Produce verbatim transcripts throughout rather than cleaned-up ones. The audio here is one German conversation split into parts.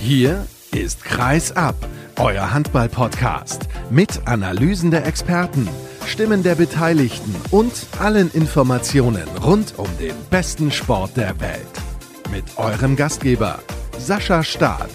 Hier ist Kreis ab, euer Handball-Podcast mit Analysen der Experten, Stimmen der Beteiligten und allen Informationen rund um den besten Sport der Welt. Mit eurem Gastgeber Sascha Staat.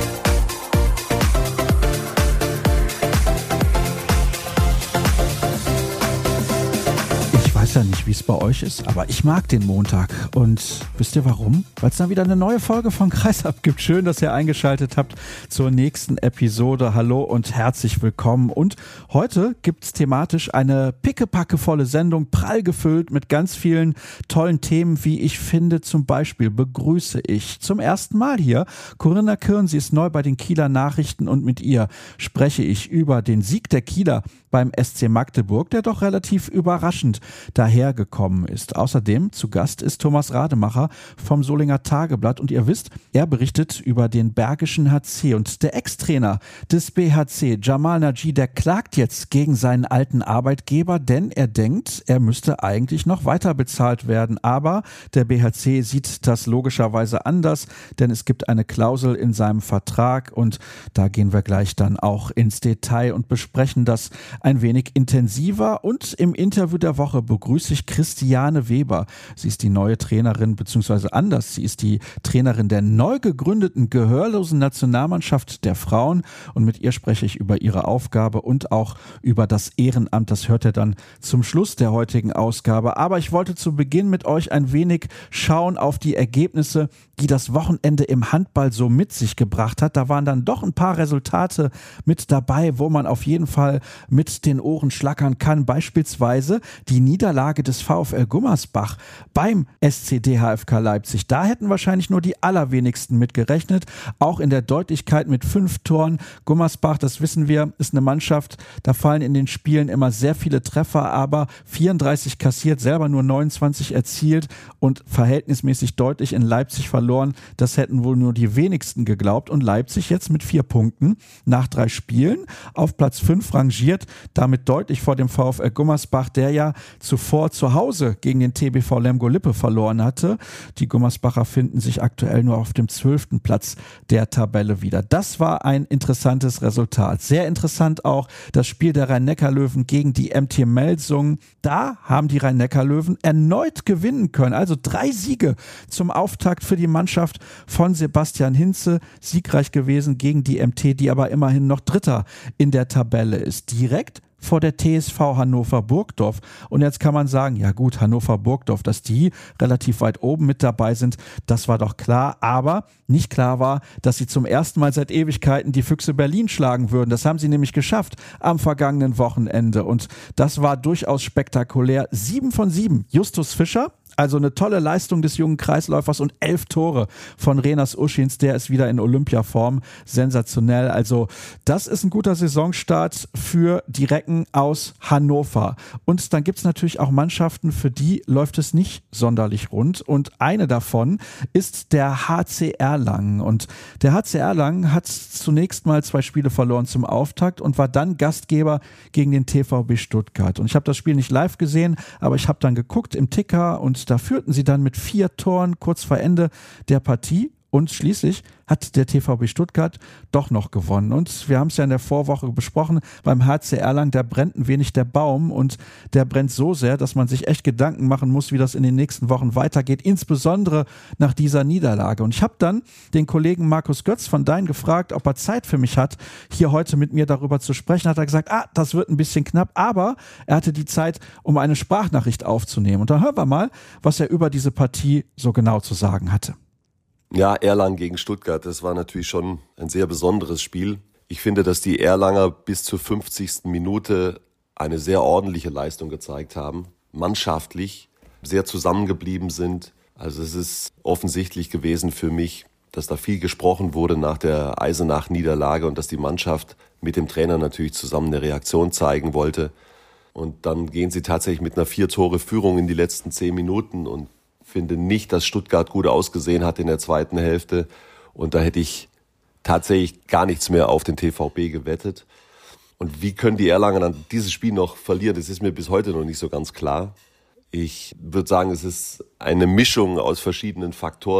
Ich weiß ja nicht, wie es bei euch ist, aber ich mag den Montag. Und wisst ihr warum? Weil es dann wieder eine neue Folge von Kreisab gibt. Schön, dass ihr eingeschaltet habt zur nächsten Episode. Hallo und herzlich willkommen. Und heute gibt es thematisch eine pickepackevolle Sendung, prall gefüllt mit ganz vielen tollen Themen, wie ich finde. Zum Beispiel begrüße ich zum ersten Mal hier Corinna Kirn. Sie ist neu bei den Kieler Nachrichten und mit ihr spreche ich über den Sieg der Kieler beim S C Magdeburg, der doch relativ überraschend dahergekommen ist. Außerdem zu Gast ist Thomas Rademacher vom Solinger Tageblatt und ihr wisst, er berichtet über den Bergischen H C und der Ex-Trainer des B H C, Jamal Naji, der klagt jetzt gegen seinen alten Arbeitgeber, denn er denkt, er müsste eigentlich noch weiter bezahlt werden. Aber der B H C sieht das logischerweise anders, denn es gibt eine Klausel in seinem Vertrag und da gehen wir gleich dann auch ins Detail und besprechen das ein wenig intensiver. Und im Interview der Woche begrüße ich Christiane Weber. Sie ist die neue Trainerin, beziehungsweise anders, sie ist die Trainerin der neu gegründeten gehörlosen Nationalmannschaft der Frauen und mit ihr spreche ich über ihre Aufgabe und auch über das Ehrenamt. Das hört ihr dann zum Schluss der heutigen Ausgabe. Aber ich wollte zu Beginn mit euch ein wenig schauen auf die Ergebnisse, die das Wochenende im Handball so mit sich gebracht hat. Da waren dann doch ein paar Resultate mit dabei, wo man auf jeden Fall mit den Ohren schlackern kann. Beispielsweise die Niederlage des VfL Gummersbach beim S C D H F K Leipzig. Da hätten wahrscheinlich nur die allerwenigsten mit gerechnet. Auch in der Deutlichkeit mit fünf Toren. Gummersbach, das wissen wir, ist eine Mannschaft, da fallen in den Spielen immer sehr viele Treffer, aber vierunddreißig kassiert, selber nur neunundzwanzig erzielt und verhältnismäßig deutlich in Leipzig verloren. Das hätten wohl nur die wenigsten geglaubt. Und Leipzig jetzt mit vier Punkten nach drei Spielen auf Platz fünf rangiert, damit deutlich vor dem VfL Gummersbach, der ja zuvor zu Hause gegen den T B V Lemgo-Lippe verloren hatte. Die Gummersbacher finden sich aktuell nur auf dem zwölften Platz der Tabelle wieder. Das war ein interessantes Resultat. Sehr interessant auch das Spiel der Rhein-Neckar-Löwen gegen die M T Melsungen. Da haben die Rhein-Neckar-Löwen erneut gewinnen können. Also drei Siege zum Auftakt für die Mannschaft von Sebastian Hinze. Siegreich gewesen gegen die M T, die aber immerhin noch Dritter in der Tabelle ist. Direkt vor der T S V Hannover-Burgdorf. Und jetzt kann man sagen, ja gut, Hannover-Burgdorf, dass die relativ weit oben mit dabei sind, das war doch klar. Aber nicht klar war, dass sie zum ersten Mal seit Ewigkeiten die Füchse Berlin schlagen würden. Das haben sie nämlich geschafft am vergangenen Wochenende. Und das war durchaus spektakulär. Sieben von sieben. Justus Fischer. Also eine tolle Leistung des jungen Kreisläufers und elf Tore von Renas Uschins, der ist wieder in Olympiaform. Sensationell. Also das ist ein guter Saisonstart für die Recken aus Hannover. Und dann gibt's natürlich auch Mannschaften, für die läuft es nicht sonderlich rund. Und eine davon ist der H C Erlangen. Und der H C Erlangen hat zunächst mal zwei Spiele verloren zum Auftakt und war dann Gastgeber gegen den T V B Stuttgart. Und ich habe das Spiel nicht live gesehen, aber ich habe dann geguckt im Ticker und da führten sie dann mit vier Toren kurz vor Ende der Partie. Und schließlich hat der T V B Stuttgart doch noch gewonnen. Und wir haben es ja in der Vorwoche besprochen, beim H C Erlangen, da brennt ein wenig der Baum und der brennt so sehr, dass man sich echt Gedanken machen muss, wie das in den nächsten Wochen weitergeht, insbesondere nach dieser Niederlage. Und ich habe dann den Kollegen Markus Götz von Dein gefragt, ob er Zeit für mich hat, hier heute mit mir darüber zu sprechen. Hat er gesagt, ah, das wird ein bisschen knapp, aber er hatte die Zeit, um eine Sprachnachricht aufzunehmen. Und dann hören wir mal, was er über diese Partie so genau zu sagen hatte. Ja, Erlangen gegen Stuttgart, das war natürlich schon ein sehr besonderes Spiel. Ich finde, dass die Erlanger bis zur fünfzigsten Minute eine sehr ordentliche Leistung gezeigt haben, mannschaftlich sehr zusammengeblieben sind. Also es ist offensichtlich gewesen für mich, dass da viel gesprochen wurde nach der Eisenach-Niederlage und dass die Mannschaft mit dem Trainer natürlich zusammen eine Reaktion zeigen wollte. Und dann gehen sie tatsächlich mit einer Vier-Tore-Führung in die letzten zehn Minuten und finde nicht, dass Stuttgart gut ausgesehen hat in der zweiten Hälfte. Und da hätte ich tatsächlich gar nichts mehr auf den T V B gewettet. Und wie können die Erlanger dann dieses Spiel noch verlieren? Das ist mir bis heute noch nicht so ganz klar. Ich würde sagen, es ist eine Mischung aus verschiedenen Faktoren.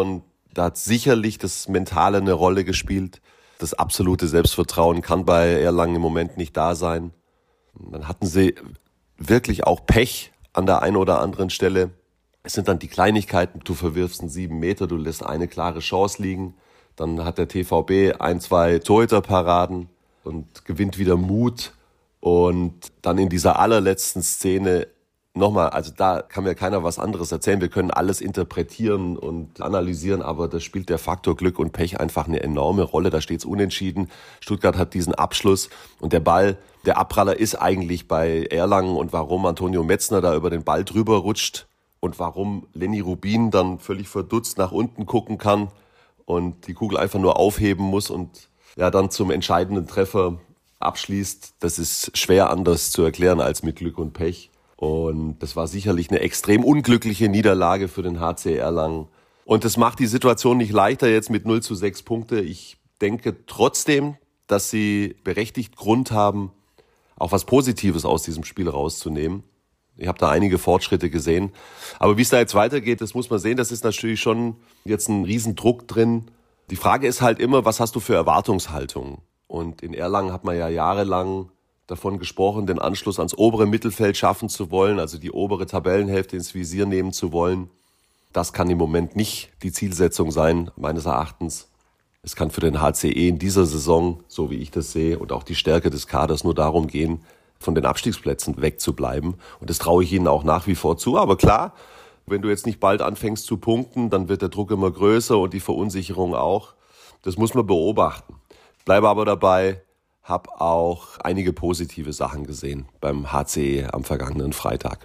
Da hat sicherlich das Mentale eine Rolle gespielt. Das absolute Selbstvertrauen kann bei Erlangen im Moment nicht da sein. Dann hatten sie wirklich auch Pech an der einen oder anderen Stelle. Es sind dann die Kleinigkeiten, du verwirfst einen sieben Meter, du lässt eine klare Chance liegen. Dann hat der T V B ein, zwei Torhüterparaden und gewinnt wieder Mut. Und dann in dieser allerletzten Szene nochmal, also da kann mir keiner was anderes erzählen. Wir können alles interpretieren und analysieren, aber da spielt der Faktor Glück und Pech einfach eine enorme Rolle. Da steht es unentschieden. Stuttgart hat diesen Abschluss und der Ball, der Abpraller ist eigentlich bei Erlangen. Und warum Antonio Metzner da über den Ball drüber rutscht und warum Lenny Rubin dann völlig verdutzt nach unten gucken kann und die Kugel einfach nur aufheben muss und ja dann zum entscheidenden Treffer abschließt, das ist schwer anders zu erklären als mit Glück und Pech. Und das war sicherlich eine extrem unglückliche Niederlage für den H C Erlangen. Und das macht die Situation nicht leichter jetzt mit null zu sechs Punkte. Ich denke trotzdem, dass sie berechtigt Grund haben, auch was Positives aus diesem Spiel rauszunehmen. Ich habe da einige Fortschritte gesehen. Aber wie es da jetzt weitergeht, das muss man sehen. Das ist natürlich schon jetzt ein Riesendruck drin. Die Frage ist halt immer, was hast du für Erwartungshaltung? Und in Erlangen hat man ja jahrelang davon gesprochen, den Anschluss ans obere Mittelfeld schaffen zu wollen, also die obere Tabellenhälfte ins Visier nehmen zu wollen. Das kann im Moment nicht die Zielsetzung sein, meines Erachtens. Es kann für den H C E in dieser Saison, so wie ich das sehe, und auch die Stärke des Kaders nur darum gehen, von den Abstiegsplätzen wegzubleiben. Und das traue ich ihnen auch nach wie vor zu. Aber klar, wenn du jetzt nicht bald anfängst zu punkten, dann wird der Druck immer größer und die Verunsicherung auch. Das muss man beobachten. Bleibe aber dabei, habe auch einige positive Sachen gesehen beim H C E am vergangenen Freitag.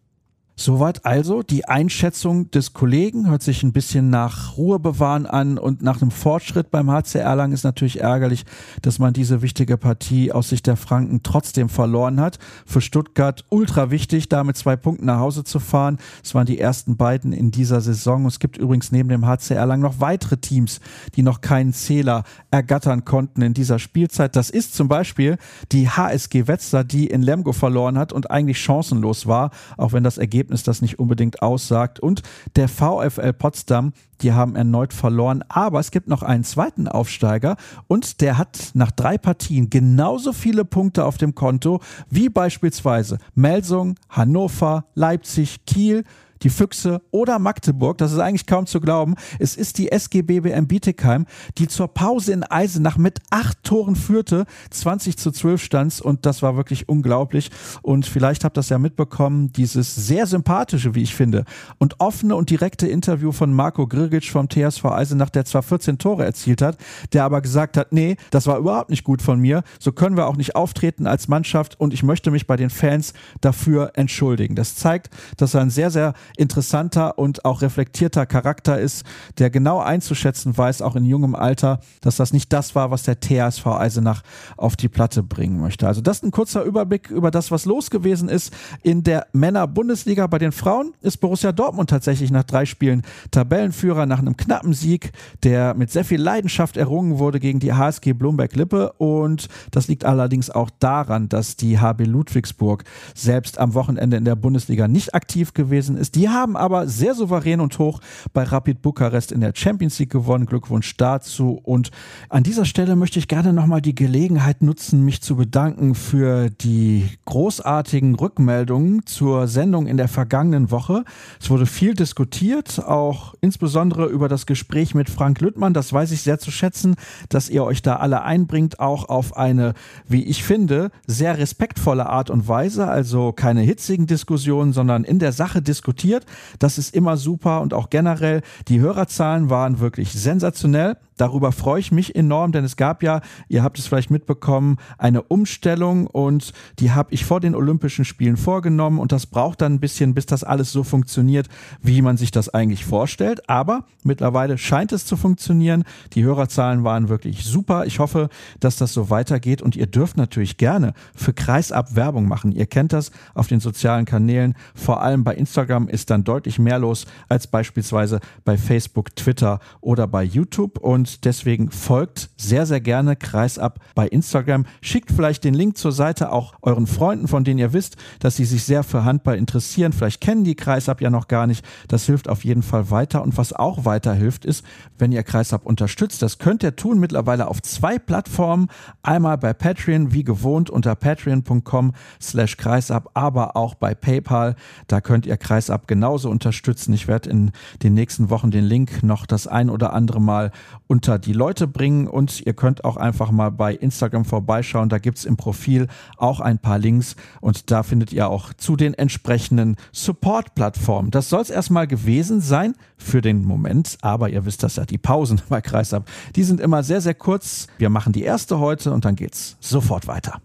Soweit also die Einschätzung des Kollegen, hört sich ein bisschen nach Ruhe bewahren an und nach einem Fortschritt beim H C Erlangen. Ist natürlich ärgerlich, dass man diese wichtige Partie aus Sicht der Franken trotzdem verloren hat. Für Stuttgart ultra wichtig, da mit zwei Punkten nach Hause zu fahren. Es waren die ersten beiden in dieser Saison. Es gibt übrigens neben dem H C Erlangen noch weitere Teams, die noch keinen Zähler ergattern konnten in dieser Spielzeit. Das ist zum Beispiel die H S G Wetzlar, die in Lemgo verloren hat und eigentlich chancenlos war, auch wenn das Ergebnis das nicht unbedingt aussagt. Und der VfL Potsdam, die haben erneut verloren, aber es gibt noch einen zweiten Aufsteiger und der hat nach drei Partien genauso viele Punkte auf dem Konto wie beispielsweise Melsung, Hannover, Leipzig, Kiel, die Füchse oder Magdeburg. Das ist eigentlich kaum zu glauben. Es ist die S G B B M Bietigheim, die zur Pause in Eisenach mit acht Toren führte, zwanzig zu zwölf stand, und das war wirklich unglaublich. Und vielleicht habt ihr das ja mitbekommen, dieses sehr sympathische, wie ich finde, und offene und direkte Interview von Marco Grgic vom T S V Eisenach, der zwar vierzehn Tore erzielt hat, der aber gesagt hat, nee, das war überhaupt nicht gut von mir, so können wir auch nicht auftreten als Mannschaft und ich möchte mich bei den Fans dafür entschuldigen. Das zeigt, dass er ein sehr, sehr interessanter und auch reflektierter Charakter ist, der genau einzuschätzen weiß, auch in jungem Alter, dass das nicht das war, was der T S V Eisenach auf die Platte bringen möchte. Also das ist ein kurzer Überblick über das, was los gewesen ist in der Männer-Bundesliga. Bei den Frauen ist Borussia Dortmund tatsächlich nach drei Spielen Tabellenführer nach einem knappen Sieg, der mit sehr viel Leidenschaft errungen wurde gegen die H S G Blumberg-Lippe, und das liegt allerdings auch daran, dass die H B Ludwigsburg selbst am Wochenende in der Bundesliga nicht aktiv gewesen ist. Die haben aber sehr souverän und hoch bei Rapid Bukarest in der Champions League gewonnen. Glückwunsch dazu. Und an dieser Stelle möchte ich gerne nochmal die Gelegenheit nutzen, mich zu bedanken für die großartigen Rückmeldungen zur Sendung in der vergangenen Woche. Es wurde viel diskutiert, auch insbesondere über das Gespräch mit Frank Lüttmann. Das weiß ich sehr zu schätzen, dass ihr euch da alle einbringt, auch auf eine, wie ich finde, sehr respektvolle Art und Weise. Also keine hitzigen Diskussionen, sondern in der Sache diskutiert. Das ist immer super, und auch generell, die Hörerzahlen waren wirklich sensationell. Darüber freue ich mich enorm, denn es gab ja, ihr habt es vielleicht mitbekommen, eine Umstellung, und die habe ich vor den Olympischen Spielen vorgenommen, und das braucht dann ein bisschen, bis das alles so funktioniert, wie man sich das eigentlich vorstellt. Aber mittlerweile scheint es zu funktionieren. Die Hörerzahlen waren wirklich super. Ich hoffe, dass das so weitergeht, und ihr dürft natürlich gerne für Kreisab Werbung machen. Ihr kennt das auf den sozialen Kanälen, vor allem bei Instagram ist dann deutlich mehr los als beispielsweise bei Facebook, Twitter oder bei YouTube. Und und deswegen folgt sehr, sehr gerne Kreisab bei Instagram. Schickt vielleicht den Link zur Seite auch euren Freunden, von denen ihr wisst, dass sie sich sehr für Handball interessieren. Vielleicht kennen die Kreisab ja noch gar nicht. Das hilft auf jeden Fall weiter. Und was auch weiterhilft, ist, wenn ihr Kreisab unterstützt. Das könnt ihr tun mittlerweile auf zwei Plattformen. Einmal bei Patreon, wie gewohnt, unter patreon.com slash Kreisab, aber auch bei PayPal. Da könnt ihr Kreisab genauso unterstützen. Ich werde in den nächsten Wochen den Link noch das ein oder andere Mal unter die Leute bringen und ihr könnt auch einfach mal bei Instagram vorbeischauen. Da gibt's im Profil auch ein paar Links und da findet ihr auch zu den entsprechenden Support-Plattformen. Das soll es erstmal gewesen sein für den Moment, aber ihr wisst das ja, die Pausen bei Kreisab, die sind immer sehr, sehr kurz. Wir machen die erste heute und dann geht's sofort weiter.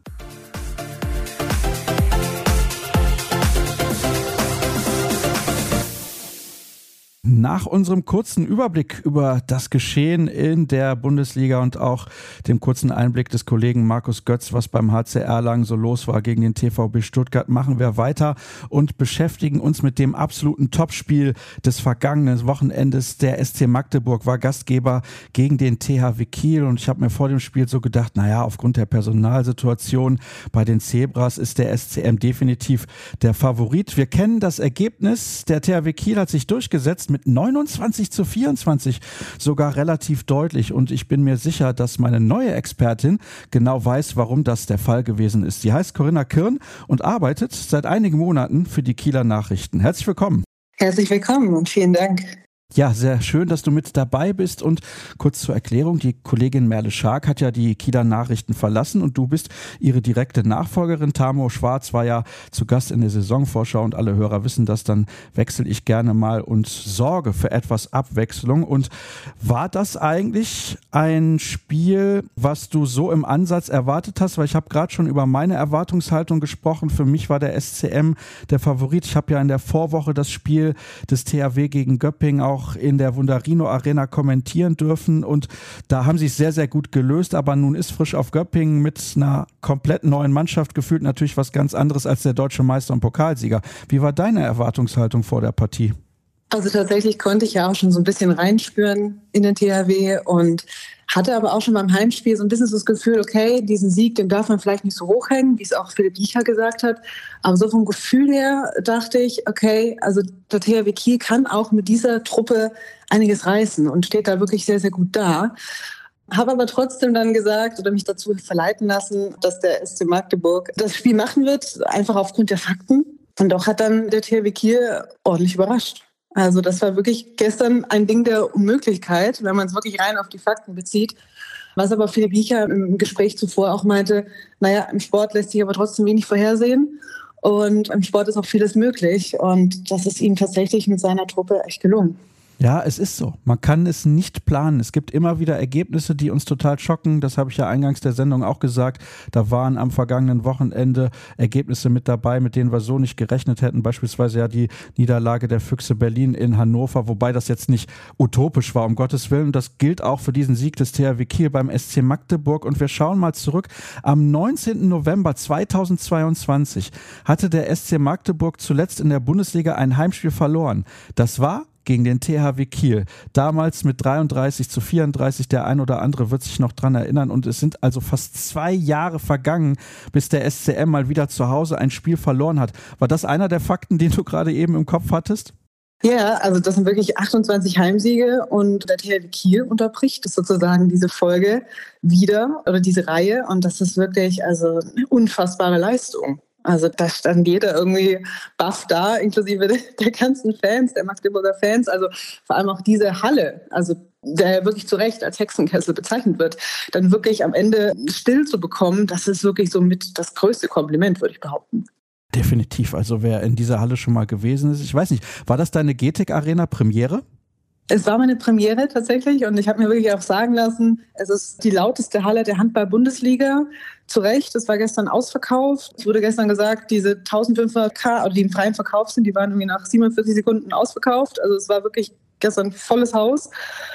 Nach unserem kurzen Überblick über das Geschehen in der Bundesliga und auch dem kurzen Einblick des Kollegen Markus Götz, was beim H C Erlangen so los war gegen den T V B Stuttgart, machen wir weiter und beschäftigen uns mit dem absoluten Topspiel des vergangenen Wochenendes. Der S C Magdeburg war Gastgeber gegen den T H W Kiel und ich habe mir vor dem Spiel so gedacht, naja, aufgrund der Personalsituation bei den Zebras ist der S C M definitiv der Favorit. Wir kennen das Ergebnis. Der T H W Kiel hat sich durchgesetzt mit neunundzwanzig zu vierundzwanzig, sogar relativ deutlich. Und ich bin mir sicher, dass meine neue Expertin genau weiß, warum das der Fall gewesen ist. Sie heißt Corinna Kirn und arbeitet seit einigen Monaten für die Kieler Nachrichten. Herzlich willkommen. Herzlich willkommen und vielen Dank. Ja, sehr schön, dass du mit dabei bist und kurz zur Erklärung, die Kollegin Merle Schark hat ja die Kieler Nachrichten verlassen und du bist ihre direkte Nachfolgerin. Tamo Schwarz war ja zu Gast in der Saisonvorschau und alle Hörer wissen das, dann wechsle ich gerne mal und sorge für etwas Abwechslung. Und war das eigentlich ein Spiel, was du so im Ansatz erwartet hast? Weil ich habe gerade schon über meine Erwartungshaltung gesprochen. Für mich war der S C M der Favorit. Ich habe ja in der Vorwoche das Spiel des T H W gegen Göppingen auch in der Wundarino Arena kommentieren dürfen und da haben sie es sehr, sehr gut gelöst, aber nun ist Frisch auf Göppingen mit einer komplett neuen Mannschaft gefühlt natürlich was ganz anderes als der deutsche Meister und Pokalsieger. Wie war deine Erwartungshaltung vor der Partie? Also tatsächlich konnte ich ja auch schon so ein bisschen reinspüren in den T H W und hatte aber auch schon beim Heimspiel so ein bisschen so das Gefühl, okay, diesen Sieg, den darf man vielleicht nicht so hochhängen, wie es auch Philipp Biecher gesagt hat. Aber so vom Gefühl her dachte ich, okay, also der T H W Kiel kann auch mit dieser Truppe einiges reißen und steht da wirklich sehr, sehr gut da. Habe aber trotzdem dann gesagt oder mich dazu verleiten lassen, dass der S C Magdeburg das Spiel machen wird, einfach aufgrund der Fakten. Und doch hat dann der T H W Kiel ordentlich überrascht. Also das war wirklich gestern ein Ding der Unmöglichkeit, wenn man es wirklich rein auf die Fakten bezieht. Was aber Philipp Biecher im Gespräch zuvor auch meinte, naja, im Sport lässt sich aber trotzdem wenig vorhersehen und im Sport ist auch vieles möglich und das ist ihm tatsächlich mit seiner Truppe echt gelungen. Ja, es ist so. Man kann es nicht planen. Es gibt immer wieder Ergebnisse, die uns total schocken. Das habe ich ja eingangs der Sendung auch gesagt. Da waren am vergangenen Wochenende Ergebnisse mit dabei, mit denen wir so nicht gerechnet hätten. Beispielsweise ja die Niederlage der Füchse Berlin in Hannover, wobei das jetzt nicht utopisch war, um Gottes Willen. Das gilt auch für diesen Sieg des T H W Kiel beim S C Magdeburg. Und wir schauen mal zurück. Am neunzehnten November zweitausendzweiundzwanzig hatte der S C Magdeburg zuletzt in der Bundesliga ein Heimspiel verloren. Das war gegen den T H W Kiel. Damals mit dreiunddreißig zu vierunddreißig, der ein oder andere wird sich noch dran erinnern und es sind also fast zwei Jahre vergangen, bis der S C M mal wieder zu Hause ein Spiel verloren hat. War das einer der Fakten, den du gerade eben im Kopf hattest? Ja, also das sind wirklich achtundzwanzig Heimsiege und der T H W Kiel unterbricht sozusagen diese Folge wieder oder diese Reihe und das ist wirklich also eine unfassbare Leistung. Also da stand jeder irgendwie baff da, inklusive der ganzen Fans, der Magdeburger Fans. Also vor allem auch diese Halle, also der ja wirklich zu Recht als Hexenkessel bezeichnet wird, dann wirklich am Ende still zu bekommen, das ist wirklich so mit das größte Kompliment, würde ich behaupten. Definitiv. Also wer in dieser Halle schon mal gewesen ist, ich weiß nicht, war das deine G T E C Arena Premiere? Es war meine Premiere tatsächlich und ich habe mir wirklich auch sagen lassen, es ist die lauteste Halle der Handball-Bundesliga. Zu Recht, es war gestern ausverkauft. Es wurde gestern gesagt, diese eintausendfünfhundert K, die im freien Verkauf sind, die waren irgendwie nach siebenundvierzig Sekunden ausverkauft. Also es war wirklich gestern volles Haus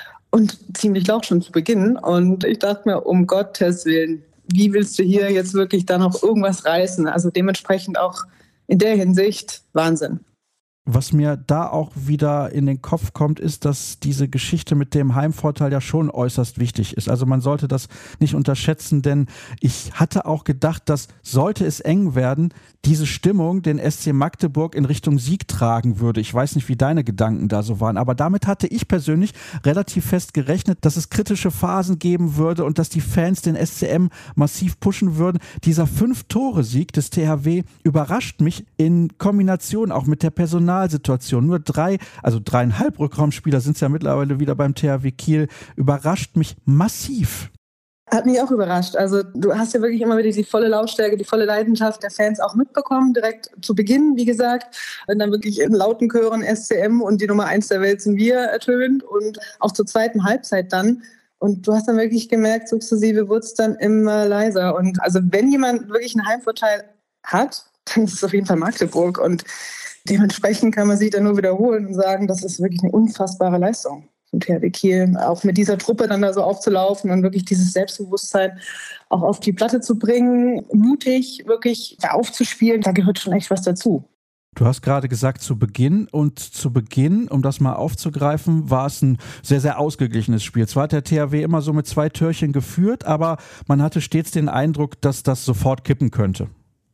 und ziemlich laut schon zu Beginn. Und ich dachte mir, um Gottes Willen, wie willst du hier jetzt wirklich da noch irgendwas reißen? Also dementsprechend auch in der Hinsicht Wahnsinn. was mir da auch wieder in den Kopf kommt, ist, dass diese Geschichte mit dem Heimvorteil ja schon äußerst wichtig ist. Also man sollte das nicht unterschätzen, denn ich hatte auch gedacht, dass sollte es eng werden, diese Stimmung den S C Magdeburg in Richtung Sieg tragen würde. Ich weiß nicht, wie deine Gedanken da so waren, aber damit hatte ich persönlich relativ fest gerechnet, dass es kritische Phasen geben würde und dass die Fans den S C M massiv pushen würden. Dieser Fünf-Tore-Sieg des T H W überrascht mich in Kombination auch mit der Personalsituation. Nur drei, also dreieinhalb Rückraumspieler sind es ja mittlerweile wieder beim T H W Kiel, überrascht mich massiv. Hat mich auch überrascht. Also du hast ja wirklich immer wieder die volle Lautstärke, die volle Leidenschaft der Fans auch mitbekommen, direkt zu Beginn, wie gesagt. Wenn dann wirklich in lauten Chören S C M und die Nummer eins der Welt sind wir ertönt und auch zur zweiten Halbzeit dann. Und du hast dann wirklich gemerkt, sukzessive wurde es dann immer leiser. Und also wenn jemand wirklich einen Heimvorteil hat, dann ist es auf jeden Fall Magdeburg. Und dementsprechend kann man sich dann nur wiederholen und sagen, das ist wirklich eine unfassbare Leistung vom T H W Kiel, auch mit dieser Truppe dann da so aufzulaufen und wirklich dieses Selbstbewusstsein auch auf die Platte zu bringen, mutig wirklich aufzuspielen, da gehört schon echt was dazu. Du hast gerade gesagt, zu Beginn und zu Beginn, um das mal aufzugreifen, war es ein sehr, sehr ausgeglichenes Spiel. Zwar hat der T H W immer so mit zwei Törchen geführt, aber man hatte stets den Eindruck, dass das sofort kippen könnte.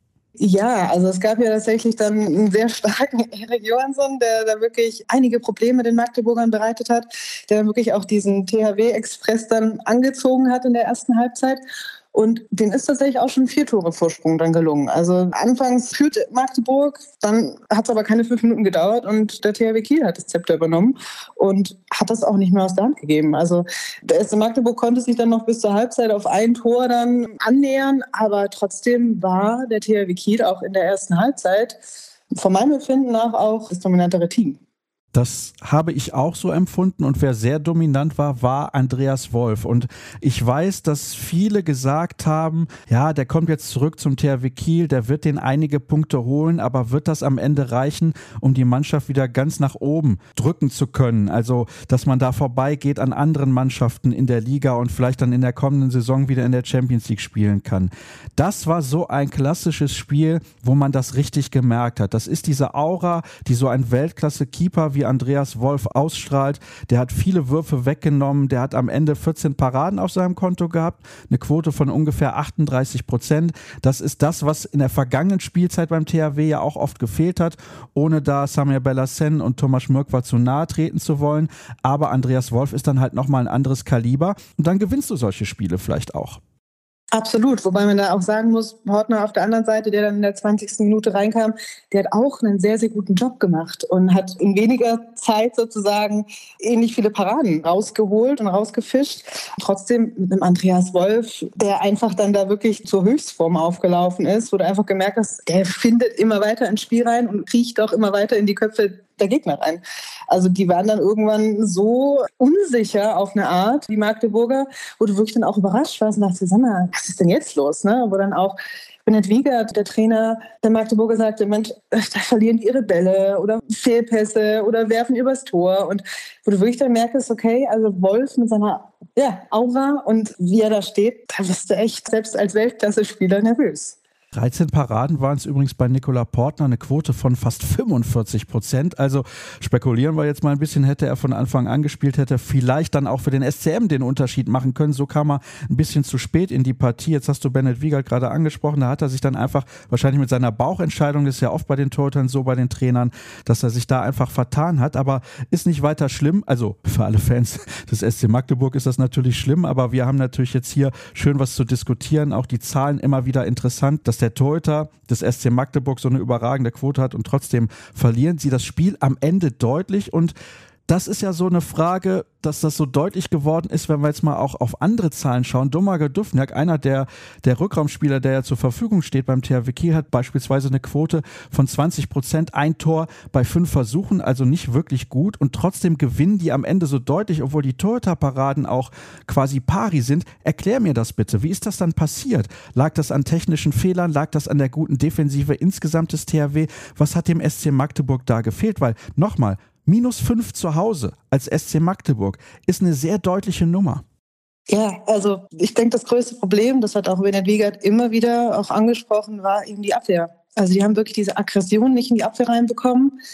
Ja, also es gab ja tatsächlich dann einen sehr starken Erik Johansson, der da wirklich einige Probleme den Magdeburgern bereitet hat, der dann wirklich auch diesen T H W-Express dann angezogen hat in der ersten Halbzeit. Und denen ist tatsächlich auch schon vier Tore Vorsprung dann gelungen. Also anfangs führte Magdeburg, dann hat es aber keine fünf Minuten gedauert und der T H W Kiel hat das Zepter übernommen und hat das auch nicht mehr aus der Hand gegeben. Also der S C Magdeburg konnte sich dann noch bis zur Halbzeit auf ein Tor dann annähern, aber trotzdem war der T H W Kiel auch in der ersten Halbzeit von meinem Empfinden nach auch das dominantere Team. Das habe ich auch so empfunden und wer sehr dominant war, war Andreas Wolf. Und ich weiß, dass viele gesagt haben, ja, der kommt jetzt zurück zum T H W Kiel, der wird den einige Punkte holen, aber wird das am Ende reichen, um die Mannschaft wieder ganz nach oben drücken zu können? Also, dass man da vorbeigeht an anderen Mannschaften in der Liga und vielleicht dann in der kommenden Saison wieder in der Champions League spielen kann. Das war so ein klassisches Spiel, wo man das richtig gemerkt hat. Das ist diese Aura, die so ein Weltklasse-Keeper wie Andreas Wolf ausstrahlt. Der hat viele Würfe weggenommen, der hat am Ende vierzehn Paraden auf seinem Konto gehabt, eine Quote von ungefähr achtunddreißig Prozent. Das ist das, was in der vergangenen Spielzeit beim T H W ja auch oft gefehlt hat, ohne da Samir Belhassen und Thomas Mürkwa zu nahe treten zu wollen. Aber Andreas Wolf ist dann halt nochmal ein anderes Kaliber und dann gewinnst du solche Spiele vielleicht auch. Absolut, wobei man da auch sagen muss, Hortner auf der anderen Seite, der dann in der zwanzigsten Minute reinkam, der hat auch einen sehr, sehr guten Job gemacht und hat in weniger Zeit sozusagen ähnlich viele Paraden rausgeholt und rausgefischt. Trotzdem mit einem Andreas Wolf, der einfach dann da wirklich zur Höchstform aufgelaufen ist, wo du einfach gemerkt hast, der findet immer weiter ins Spiel rein und kriecht auch immer weiter in die Köpfe der Gegner rein. Also die waren dann irgendwann so unsicher auf eine Art, die Magdeburger, wo du wirklich dann auch überrascht warst und dachtest, sag mal, was ist denn jetzt los? Ne? Wo dann auch Bennett Wiegert, der Trainer der Magdeburger, sagte, Mensch, da verlieren die ihre Bälle oder Fehlpässe oder werfen übers Tor. Und wo du wirklich dann merkst, okay, also Wolf mit seiner ja, Aura und wie er da steht, da wirst du echt selbst als Weltklasse-Spieler nervös. dreizehn Paraden waren es übrigens bei Nikola Portner, eine Quote von fast fünfundvierzig Prozent. Also spekulieren wir jetzt mal ein bisschen, hätte er von Anfang an gespielt, hätte er vielleicht dann auch für den S C M den Unterschied machen können. So kam er ein bisschen zu spät in die Partie. Jetzt hast du Bennett Wiegert gerade angesprochen, da hat er sich dann einfach wahrscheinlich mit seiner Bauchentscheidung, das ist ja oft bei den Torhütern so, bei den Trainern, dass er sich da einfach vertan hat, aber ist nicht weiter schlimm. Also für alle Fans des S C Magdeburg ist das natürlich schlimm, aber wir haben natürlich jetzt hier schön was zu diskutieren, auch die Zahlen immer wieder interessant, dass der Torhüter des S C Magdeburg so eine überragende Quote hat und trotzdem verlieren sie das Spiel am Ende deutlich und das ist ja so eine Frage, dass das so deutlich geworden ist, wenn wir jetzt mal auch auf andere Zahlen schauen. Domager Dufniak, einer der, der Rückraumspieler, der ja zur Verfügung steht beim T H W Kiel, hat beispielsweise eine Quote von zwanzig Prozent, ein Tor bei fünf Versuchen, also nicht wirklich gut und trotzdem gewinnen die am Ende so deutlich, obwohl die Torhüterparaden auch quasi pari sind. Erklär mir das bitte, wie ist das dann passiert? Lag das an technischen Fehlern? Lag das an der guten Defensive insgesamt des T H W? Was hat dem S C Magdeburg da gefehlt? Weil, nochmal, minus fünf zu Hause als S C Magdeburg ist eine sehr deutliche Nummer. Ja, also ich denke, das größte Problem, das hat auch Bennett Wiegert immer wieder auch angesprochen, war eben die Abwehr. Also die haben wirklich diese Aggression nicht in die Abwehr reinbekommen.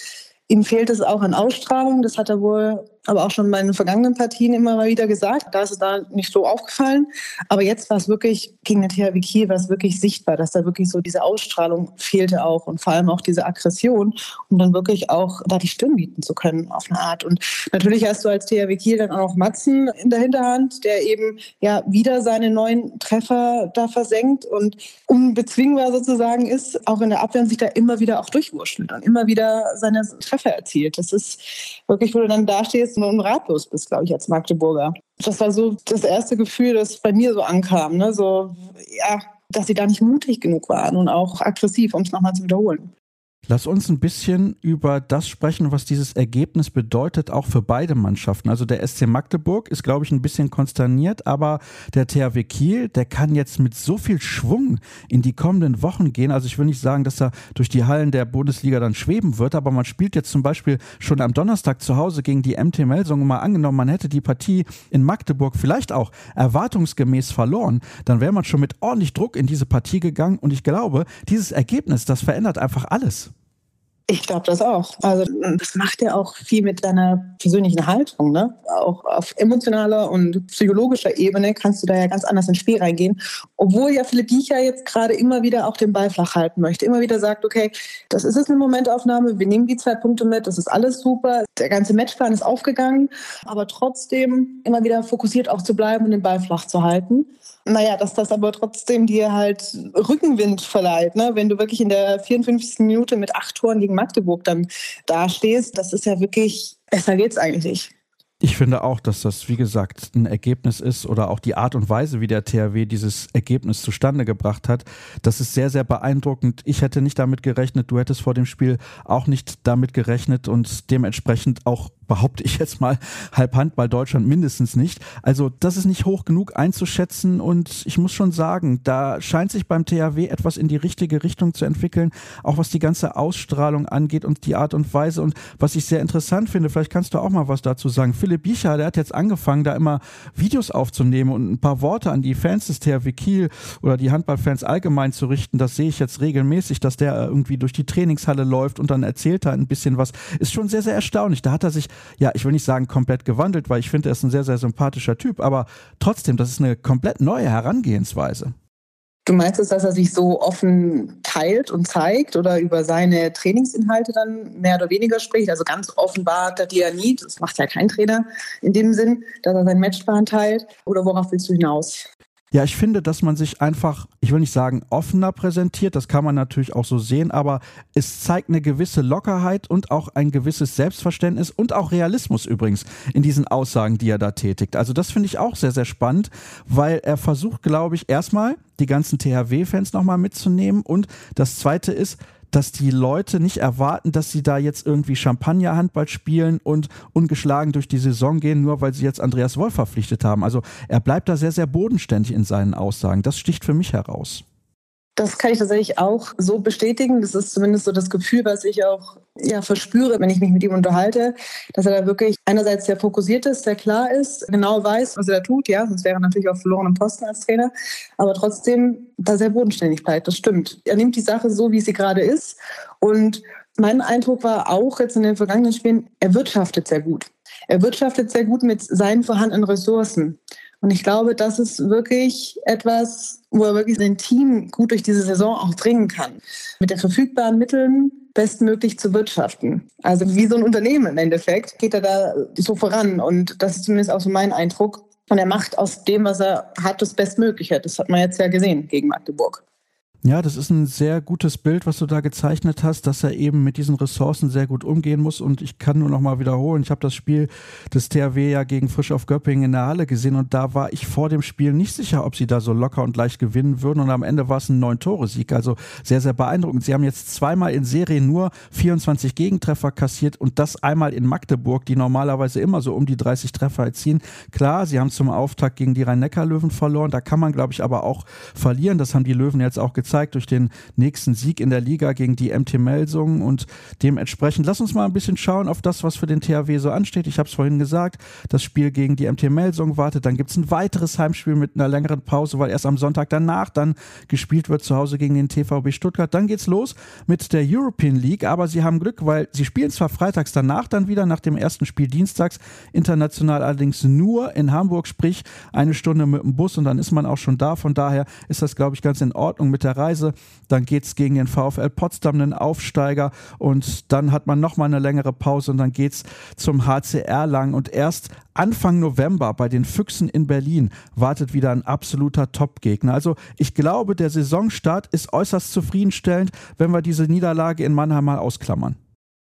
Ihm fehlt es auch an Ausstrahlung. Das hat er wohl aber auch schon bei den vergangenen Partien immer mal wieder gesagt. Da ist es da nicht so aufgefallen. Aber jetzt war es wirklich, gegen den T H W Kiel war es wirklich sichtbar, dass da wirklich so diese Ausstrahlung fehlte auch und vor allem auch diese Aggression, um dann wirklich auch da die Stirn bieten zu können auf eine Art. Und natürlich hast du als T H W Kiel dann auch noch Matzen in der Hinterhand, der eben ja wieder seine neuen Treffer da versenkt und unbezwingbar sozusagen ist, auch in der Abwehr sich da immer wieder auch durchwurschtelt und immer wieder seine Treffer erzielt. Das ist wirklich, wo du dann da stehst und ratlos bist, glaube ich, als Magdeburger. Das war so das erste Gefühl, das bei mir so ankam, ne? So, ja, dass sie da nicht mutig genug waren und auch aggressiv, um es nochmal zu wiederholen. Lass uns ein bisschen über das sprechen, was dieses Ergebnis bedeutet, auch für beide Mannschaften. Also der S C Magdeburg ist, glaube ich, ein bisschen konsterniert, aber der T H W Kiel, der kann jetzt mit so viel Schwung in die kommenden Wochen gehen. Also ich will nicht sagen, dass er durch die Hallen der Bundesliga dann schweben wird, aber man spielt jetzt zum Beispiel schon am Donnerstag zu Hause gegen die M T Melsungen. Mal angenommen, man hätte die Partie in Magdeburg vielleicht auch erwartungsgemäß verloren, dann wäre man schon mit ordentlich Druck in diese Partie gegangen und ich glaube, dieses Ergebnis, das verändert einfach alles. Ich glaube das auch. Also das macht ja auch viel mit deiner persönlichen Haltung, ne? Auch auf emotionaler und psychologischer Ebene kannst du da ja ganz anders ins Spiel reingehen. Obwohl ja Philipp Biecher jetzt gerade immer wieder auch den Ball flach halten möchte. Immer wieder sagt, okay, das ist jetzt eine Momentaufnahme, wir nehmen die zwei Punkte mit, das ist alles super. Der ganze Matchplan ist aufgegangen, aber trotzdem immer wieder fokussiert auch zu bleiben und den Ball flach zu halten. Naja, dass das aber trotzdem dir halt Rückenwind verleiht, ne? Wenn du wirklich in der vierundfünfzigsten Minute mit acht Toren gegen Magdeburg dann dastehst, das ist ja wirklich, besser geht's eigentlich nicht. Ich finde auch, dass das, wie gesagt, ein Ergebnis ist oder auch die Art und Weise, wie der T H W dieses Ergebnis zustande gebracht hat, das ist sehr, sehr beeindruckend. Ich hätte nicht damit gerechnet, du hättest vor dem Spiel auch nicht damit gerechnet und dementsprechend auch, behaupte ich jetzt mal, halb Handball Deutschland mindestens nicht. Also das ist nicht hoch genug einzuschätzen und ich muss schon sagen, da scheint sich beim T H W etwas in die richtige Richtung zu entwickeln, auch was die ganze Ausstrahlung angeht und die Art und Weise. Und was ich sehr interessant finde, vielleicht kannst du auch mal was dazu sagen. Philipp Biecher, der hat jetzt angefangen, da immer Videos aufzunehmen und ein paar Worte an die Fans des T H W Kiel oder die Handballfans allgemein zu richten. Das sehe ich jetzt regelmäßig, dass der irgendwie durch die Trainingshalle läuft und dann erzählt er ein bisschen was. Ist schon sehr, sehr erstaunlich. Da hat er sich, ja, ich will nicht sagen komplett gewandelt, weil ich finde, er ist ein sehr, sehr sympathischer Typ, aber trotzdem, das ist eine komplett neue Herangehensweise. Du meinst es, dass er sich so offen teilt und zeigt oder über seine Trainingsinhalte dann mehr oder weniger spricht? Also ganz offenbar hat er die ja nie, das macht ja kein Trainer in dem Sinn, dass er seinen Matchplan teilt. Oder worauf willst du hinaus? Ja, ich finde, dass man sich einfach, ich will nicht sagen offener präsentiert, das kann man natürlich auch so sehen, aber es zeigt eine gewisse Lockerheit und auch ein gewisses Selbstverständnis und auch Realismus übrigens in diesen Aussagen, die er da tätigt. Also das finde ich auch sehr, sehr spannend, weil er versucht, glaube ich, erstmal die ganzen T H W-Fans nochmal mitzunehmen und das Zweite ist, dass die Leute nicht erwarten, dass sie da jetzt irgendwie Champagner-Handball spielen und ungeschlagen durch die Saison gehen, nur weil sie jetzt Andreas Wolf verpflichtet haben. Also er bleibt da sehr, sehr bodenständig in seinen Aussagen. Das sticht für mich heraus. Das kann ich tatsächlich auch so bestätigen. Das ist zumindest so das Gefühl, was ich auch ja, verspüre, wenn ich mich mit ihm unterhalte, dass er da wirklich einerseits sehr fokussiert ist, sehr klar ist, genau weiß, was er da tut, ja, sonst wäre er natürlich auf verlorenem Posten als Trainer, aber trotzdem da sehr bodenständig bleibt, das stimmt. Er nimmt die Sache so, wie sie gerade ist und mein Eindruck war auch jetzt in den vergangenen Spielen, er wirtschaftet sehr gut. Er wirtschaftet sehr gut mit seinen vorhandenen Ressourcen. Und ich glaube, das ist wirklich etwas, wo er wirklich sein Team gut durch diese Saison auch bringen kann. Mit den verfügbaren Mitteln bestmöglich zu wirtschaften. Also wie so ein Unternehmen im Endeffekt geht er da so voran. Und das ist zumindest auch so mein Eindruck. Und er macht aus dem, was er hat, das Bestmögliche. Das hat man jetzt ja gesehen gegen Magdeburg. Ja, das ist ein sehr gutes Bild, was du da gezeichnet hast, dass er eben mit diesen Ressourcen sehr gut umgehen muss und ich kann nur noch mal wiederholen, ich habe das Spiel des T H W ja gegen Frisch auf Göppingen in der Halle gesehen und da war ich vor dem Spiel nicht sicher, ob sie da so locker und leicht gewinnen würden und am Ende war es ein neun-Tore-Sieg, also sehr, sehr beeindruckend. Sie haben jetzt zweimal in Serie nur vierundzwanzig Gegentreffer kassiert und das einmal in Magdeburg, die normalerweise immer so um die dreißig Treffer erzielen. Klar, sie haben zum Auftakt gegen die Rhein-Neckar-Löwen verloren, da kann man, glaube ich, aber auch verlieren, das haben die Löwen jetzt auch gezeigt, gezeigt durch den nächsten Sieg in der Liga gegen die M T Melsungen und dementsprechend lass uns mal ein bisschen schauen auf das, was für den T H W so ansteht. Ich habe es vorhin gesagt, das Spiel gegen die M T Melsungen wartet, dann gibt es ein weiteres Heimspiel mit einer längeren Pause, weil erst am Sonntag danach dann gespielt wird zu Hause gegen den T V B Stuttgart. Dann geht's los mit der European League, aber sie haben Glück, weil sie spielen zwar freitags danach dann wieder, nach dem ersten Spiel dienstags, international allerdings nur in Hamburg, sprich eine Stunde mit dem Bus und dann ist man auch schon da. Von daher ist das, glaube ich, ganz in Ordnung mit der Reise. Dann geht's gegen den VfL Potsdam, einen Aufsteiger, und dann hat man nochmal eine längere Pause und dann geht's zum H C Erlangen und erst Anfang November bei den Füchsen in Berlin wartet wieder ein absoluter Top-Gegner. Also ich glaube, der Saisonstart ist äußerst zufriedenstellend, wenn wir diese Niederlage in Mannheim mal ausklammern.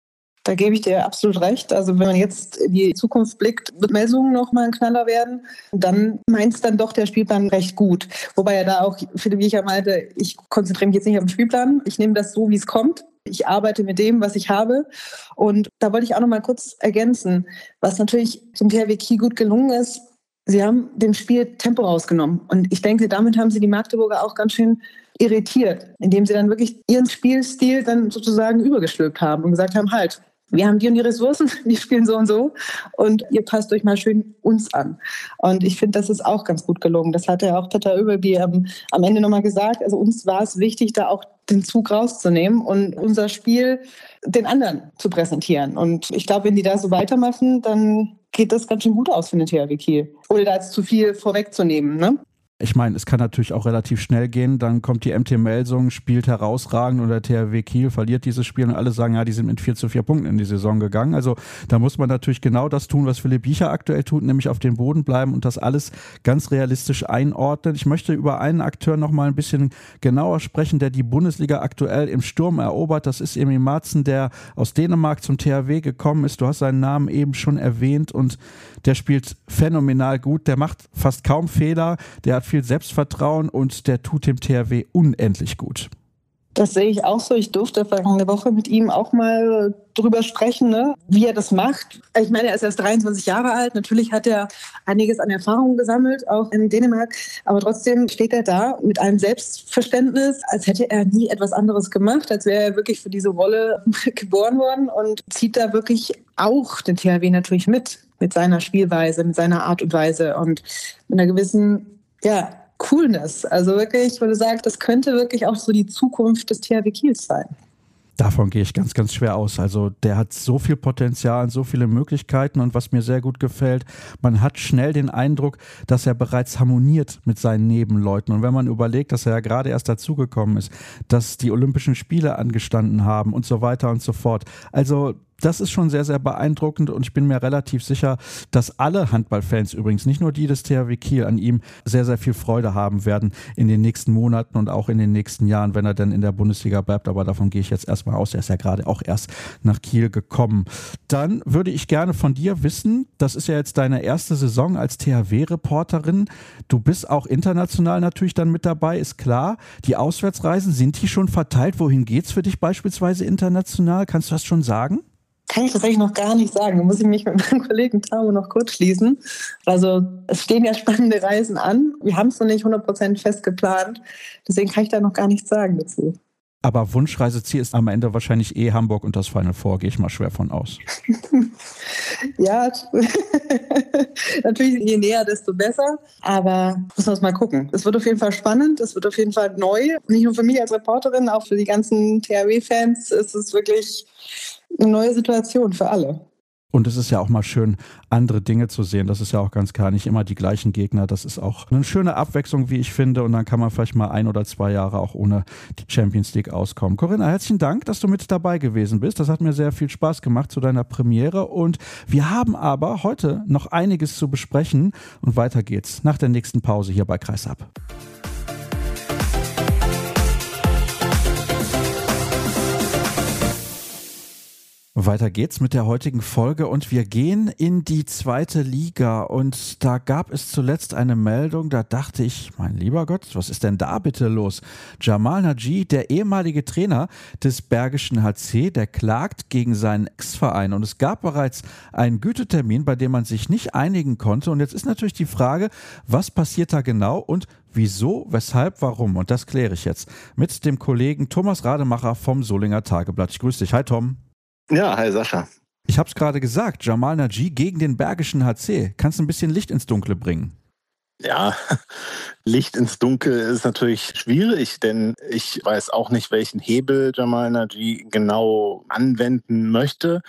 Da gebe ich dir absolut recht. Also wenn man jetzt in die Zukunft blickt, wird Melsungen noch mal ein Knaller werden, dann meint dann doch der Spielplan recht gut. Wobei ja da auch Philipp Wiecher meinte, ich konzentriere mich jetzt nicht auf den Spielplan, ich nehme das so, wie es kommt. Ich arbeite mit dem, was ich habe. Und da wollte ich auch noch mal kurz ergänzen, was natürlich dem T H W Kiel gut gelungen ist. Sie haben dem Spiel Tempo rausgenommen. Und ich denke, damit haben sie die Magdeburger auch ganz schön irritiert, indem sie dann wirklich ihren Spielstil dann sozusagen übergestülpt haben und gesagt haben, halt, wir haben die und die Ressourcen, wir spielen so und so und ihr passt euch mal schön uns an. Und ich finde, das ist auch ganz gut gelungen. Das hat ja auch Petter Öberby am, am Ende nochmal gesagt. Also uns war es wichtig, da auch den Zug rauszunehmen und unser Spiel den anderen zu präsentieren. Und ich glaube, wenn die da so weitermachen, dann geht das ganz schön gut aus für den T H W Kiel. Ohne da jetzt zu viel vorwegzunehmen, ne? Ich meine, es kann natürlich auch relativ schnell gehen, dann kommt die M T Melsungen, spielt herausragend und der T H W Kiel verliert dieses Spiel und alle sagen, ja, die sind mit vier zu vier Punkten in die Saison gegangen. Also da muss man natürlich genau das tun, was Philipp Wiecher aktuell tut, nämlich auf dem Boden bleiben und das alles ganz realistisch einordnen. Ich möchte über einen Akteur noch mal ein bisschen genauer sprechen, der die Bundesliga aktuell im Sturm erobert. Das ist Emil Madsen, der aus Dänemark zum T H W gekommen ist. Du hast seinen Namen eben schon erwähnt und der spielt phänomenal gut. Der macht fast kaum Fehler, der hat viel Selbstvertrauen und der tut dem T H W unendlich gut. Das sehe ich auch so. Ich durfte vergangene Woche mit ihm auch mal drüber sprechen, ne? Wie er das macht. Ich meine, er ist erst dreiundzwanzig Jahre alt. Natürlich hat er einiges an Erfahrung gesammelt, auch in Dänemark. Aber trotzdem steht er da mit einem Selbstverständnis, als hätte er nie etwas anderes gemacht, als wäre er wirklich für diese Rolle geboren worden und zieht da wirklich auch den T H W natürlich mit, mit seiner Spielweise, mit seiner Art und Weise und mit einer gewissen, ja, Coolness. Also wirklich, wo du sagst, das könnte wirklich auch so die Zukunft des T H W Kiels sein. Davon gehe ich ganz, ganz schwer aus. Also der hat so viel Potenzial, so viele Möglichkeiten und was mir sehr gut gefällt, man hat schnell den Eindruck, dass er bereits harmoniert mit seinen Nebenleuten. Und wenn man überlegt, dass er ja gerade erst dazugekommen ist, dass die Olympischen Spiele angestanden haben und so weiter und so fort. Also das ist schon sehr, sehr beeindruckend und ich bin mir relativ sicher, dass alle Handballfans übrigens, nicht nur die des T H W Kiel, an ihm sehr, sehr viel Freude haben werden in den nächsten Monaten und auch in den nächsten Jahren, wenn er denn in der Bundesliga bleibt. Aber davon gehe ich jetzt erstmal aus. Er ist ja gerade auch erst nach Kiel gekommen. Dann würde ich gerne von dir wissen, das ist ja jetzt deine erste Saison als T H W-Reporterin. Du bist auch international natürlich dann mit dabei, ist klar. Die Auswärtsreisen, sind die schon verteilt? Wohin geht's für dich beispielsweise international? Kannst du das schon sagen? Kann ich tatsächlich noch gar nicht sagen. Da muss ich mich mit meinem Kollegen Tamo noch kurz schließen. Also es stehen ja spannende Reisen an. Wir haben es noch nicht hundert Prozent fest geplant. Deswegen kann ich da noch gar nichts sagen dazu. Aber Wunschreiseziel ist am Ende wahrscheinlich eh Hamburg und das Final Four, gehe ich mal schwer von aus. Ja, natürlich je näher, desto besser. Aber müssen wir es mal gucken. Es wird auf jeden Fall spannend, es wird auf jeden Fall neu. Nicht nur für mich als Reporterin, auch für die ganzen T H W-Fans ist es wirklich eine neue Situation für alle. Und es ist ja auch mal schön, andere Dinge zu sehen. Das ist ja auch ganz klar, nicht immer die gleichen Gegner. Das ist auch eine schöne Abwechslung, wie ich finde. Und dann kann man vielleicht mal ein oder zwei Jahre auch ohne die Champions League auskommen. Corinna, herzlichen Dank, dass du mit dabei gewesen bist. Das hat mir sehr viel Spaß gemacht zu deiner Premiere. Und wir haben aber heute noch einiges zu besprechen. Und weiter geht's nach der nächsten Pause hier bei Kreisab. Weiter geht's mit der heutigen Folge und wir gehen in die zweite Liga und da gab es zuletzt eine Meldung, da dachte ich, mein lieber Gott, was ist denn da bitte los? Jamal Naji, der ehemalige Trainer des Bergischen H C, der klagt gegen seinen Ex-Verein und es gab bereits einen Gütetermin, bei dem man sich nicht einigen konnte und jetzt ist natürlich die Frage, was passiert da genau und wieso, weshalb, warum? Und das kläre ich jetzt mit dem Kollegen Thomas Rademacher vom Solinger Tageblatt. Ich grüße dich. Hi Tom. Ja, hi Sascha. Ich habe es gerade gesagt, Jamal Naji gegen den Bergischen H C. Kannst du ein bisschen Licht ins Dunkle bringen? Ja, Licht ins Dunkel ist natürlich schwierig, denn ich weiß auch nicht, welchen Hebel Jamal Naji genau anwenden möchte,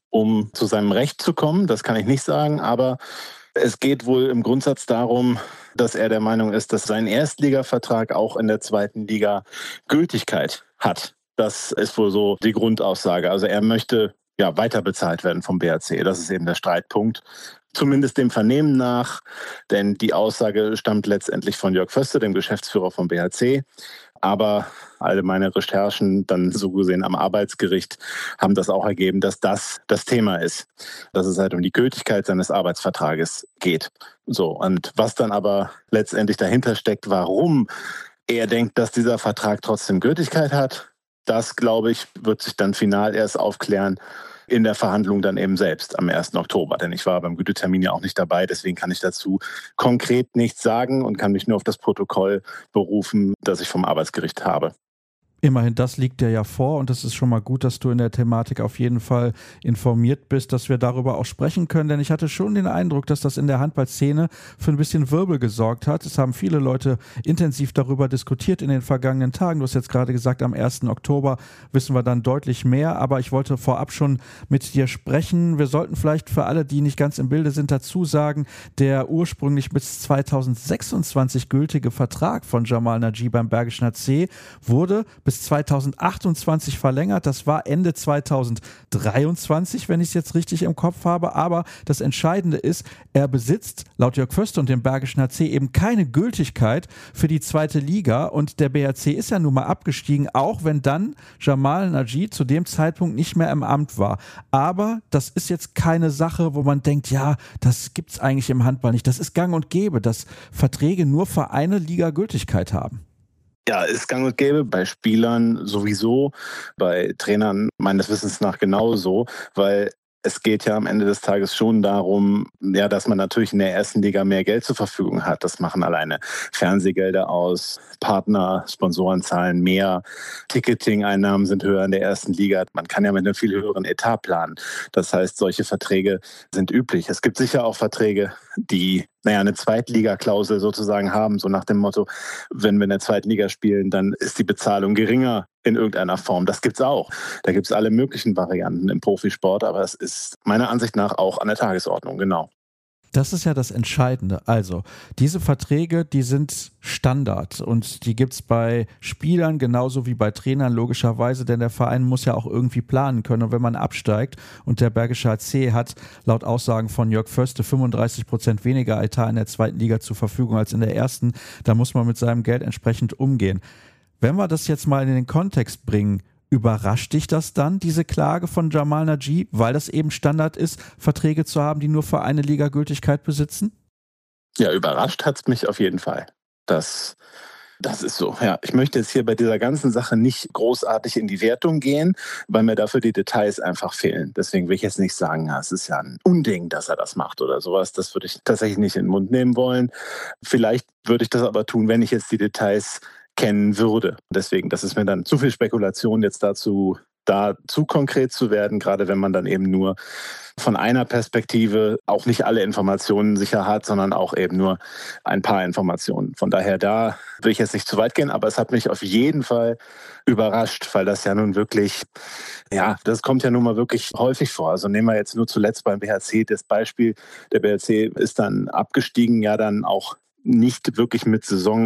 um zu seinem Recht zu kommen. Das kann ich nicht sagen, aber es geht wohl im Grundsatz darum, dass er der Meinung ist, dass sein Erstligavertrag auch in der zweiten Liga Gültigkeit hat. Das ist wohl so die Grundaussage. Also er möchte ja weiter bezahlt werden vom B H C. Das ist eben der Streitpunkt. Zumindest dem Vernehmen nach, denn die Aussage stammt letztendlich von Jörg Föste, dem Geschäftsführer vom B H C. Aber alle meine Recherchen, dann so gesehen am Arbeitsgericht, haben das auch ergeben, dass das das Thema ist. Dass es halt um die Gültigkeit seines Arbeitsvertrages geht. So, und was dann aber letztendlich dahinter steckt, warum er denkt, dass dieser Vertrag trotzdem Gültigkeit hat, das, glaube ich, wird sich dann final erst aufklären in der Verhandlung dann eben selbst am ersten Oktober. Denn ich war beim Gütetermin ja auch nicht dabei, deswegen kann ich dazu konkret nichts sagen und kann mich nur auf das Protokoll berufen, das ich vom Arbeitsgericht habe. Immerhin, das liegt dir ja vor und es ist schon mal gut, dass du in der Thematik auf jeden Fall informiert bist, dass wir darüber auch sprechen können, denn ich hatte schon den Eindruck, dass das in der Handballszene für ein bisschen Wirbel gesorgt hat. Es haben viele Leute intensiv darüber diskutiert in den vergangenen Tagen. Du hast jetzt gerade gesagt, am ersten Oktober wissen wir dann deutlich mehr, aber ich wollte vorab schon mit dir sprechen. Wir sollten vielleicht für alle, die nicht ganz im Bilde sind, dazu sagen, der ursprünglich bis zweitausendsechsundzwanzig gültige Vertrag von Jamal Naji beim Bergischen H C wurde bis zweitausendachtundzwanzig verlängert. Das war Ende zweitausenddreiundzwanzig, wenn ich es jetzt richtig im Kopf habe. Aber das Entscheidende ist, er besitzt laut Jörg Föste und dem Bergischen H C eben keine Gültigkeit für die zweite Liga. Und der B H C ist ja nun mal abgestiegen, auch wenn dann Jamal Naji zu dem Zeitpunkt nicht mehr im Amt war. Aber das ist jetzt keine Sache, wo man denkt, ja, das gibt es eigentlich im Handball nicht. Das ist gang und gäbe, dass Verträge nur für eine Liga Gültigkeit haben. Ja, ist gang und gäbe, bei Spielern sowieso, bei Trainern meines Wissens nach genauso, weil es geht ja am Ende des Tages schon darum, ja, dass man natürlich in der ersten Liga mehr Geld zur Verfügung hat. Das machen alleine Fernsehgelder aus, Partner, Sponsoren zahlen mehr, Ticketing-Einnahmen sind höher in der ersten Liga. Man kann ja mit einem viel höheren Etat planen. Das heißt, solche Verträge sind üblich. Es gibt sicher auch Verträge, die naja, eine Zweitliga-Klausel sozusagen haben, so nach dem Motto, wenn wir in der zweiten Liga spielen, dann ist die Bezahlung geringer in irgendeiner Form. Das gibt's auch. Da gibt's alle möglichen Varianten im Profisport, aber es ist meiner Ansicht nach auch an der Tagesordnung, genau. Das ist ja das Entscheidende. Also, diese Verträge, die sind Standard und die gibt's bei Spielern genauso wie bei Trainern logischerweise, denn der Verein muss ja auch irgendwie planen können. Und wenn man absteigt und der Bergische H C hat laut Aussagen von Jörg Föste fünfunddreißig Prozent weniger Etat in der zweiten Liga zur Verfügung als in der ersten, da muss man mit seinem Geld entsprechend umgehen. Wenn wir das jetzt mal in den Kontext bringen, überrascht dich das dann, diese Klage von Jamal Naji, weil das eben Standard ist, Verträge zu haben, die nur für eine Liga Gültigkeit besitzen? Ja, überrascht hat's mich auf jeden Fall. Das, das ist so. Ja, ich möchte jetzt hier bei dieser ganzen Sache nicht großartig in die Wertung gehen, weil mir dafür die Details einfach fehlen. Deswegen will ich jetzt nicht sagen, ja, es ist ja ein Unding, dass er das macht oder sowas. Das würde ich tatsächlich nicht in den Mund nehmen wollen. Vielleicht würde ich das aber tun, wenn ich jetzt die Details kennen würde. Deswegen, das ist mir dann zu viel Spekulation, jetzt dazu da zu konkret zu werden, gerade wenn man dann eben nur von einer Perspektive auch nicht alle Informationen sicher hat, sondern auch eben nur ein paar Informationen. Von daher, da will ich jetzt nicht zu weit gehen, aber es hat mich auf jeden Fall überrascht, weil das ja nun wirklich, ja, das kommt ja nun mal wirklich häufig vor. Also nehmen wir jetzt nur zuletzt beim B H C das Beispiel, der B H C ist dann abgestiegen, ja dann auch nicht wirklich mit Saison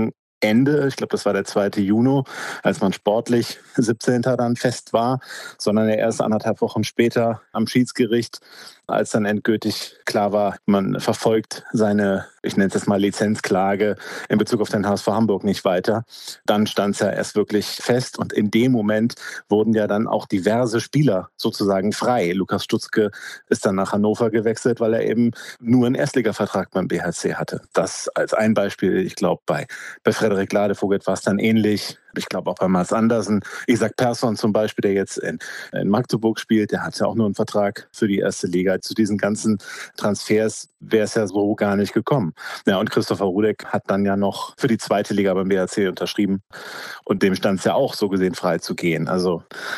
Ende, ich glaube, das war der zweite Juni, als man sportlich siebzehnter dann fest war, sondern erst anderthalb Wochen später am Schiedsgericht, als dann endgültig klar war, man verfolgt seine, ich nenne es jetzt mal Lizenzklage in Bezug auf den H S V Hamburg nicht weiter. Dann stand es ja erst wirklich fest und in dem Moment wurden ja dann auch diverse Spieler sozusagen frei. Lukas Stutzke ist dann nach Hannover gewechselt, weil er eben nur einen Erstligavertrag beim B H C hatte. Das als ein Beispiel. Ich glaube, bei, bei Frederik Ladevogel war es dann ähnlich. Ich glaube auch bei Mats Andersen. Isaac Persson zum Beispiel, der jetzt in, in Magdeburg spielt, der hat ja auch nur einen Vertrag für die erste Liga. Zu diesen ganzen Transfers wäre es ja so gar nicht gekommen. Ja, und Christopher Rudek hat dann ja noch für die zweite Liga beim B H C unterschrieben. Und dem stand es ja auch so gesehen frei zu gehen. Also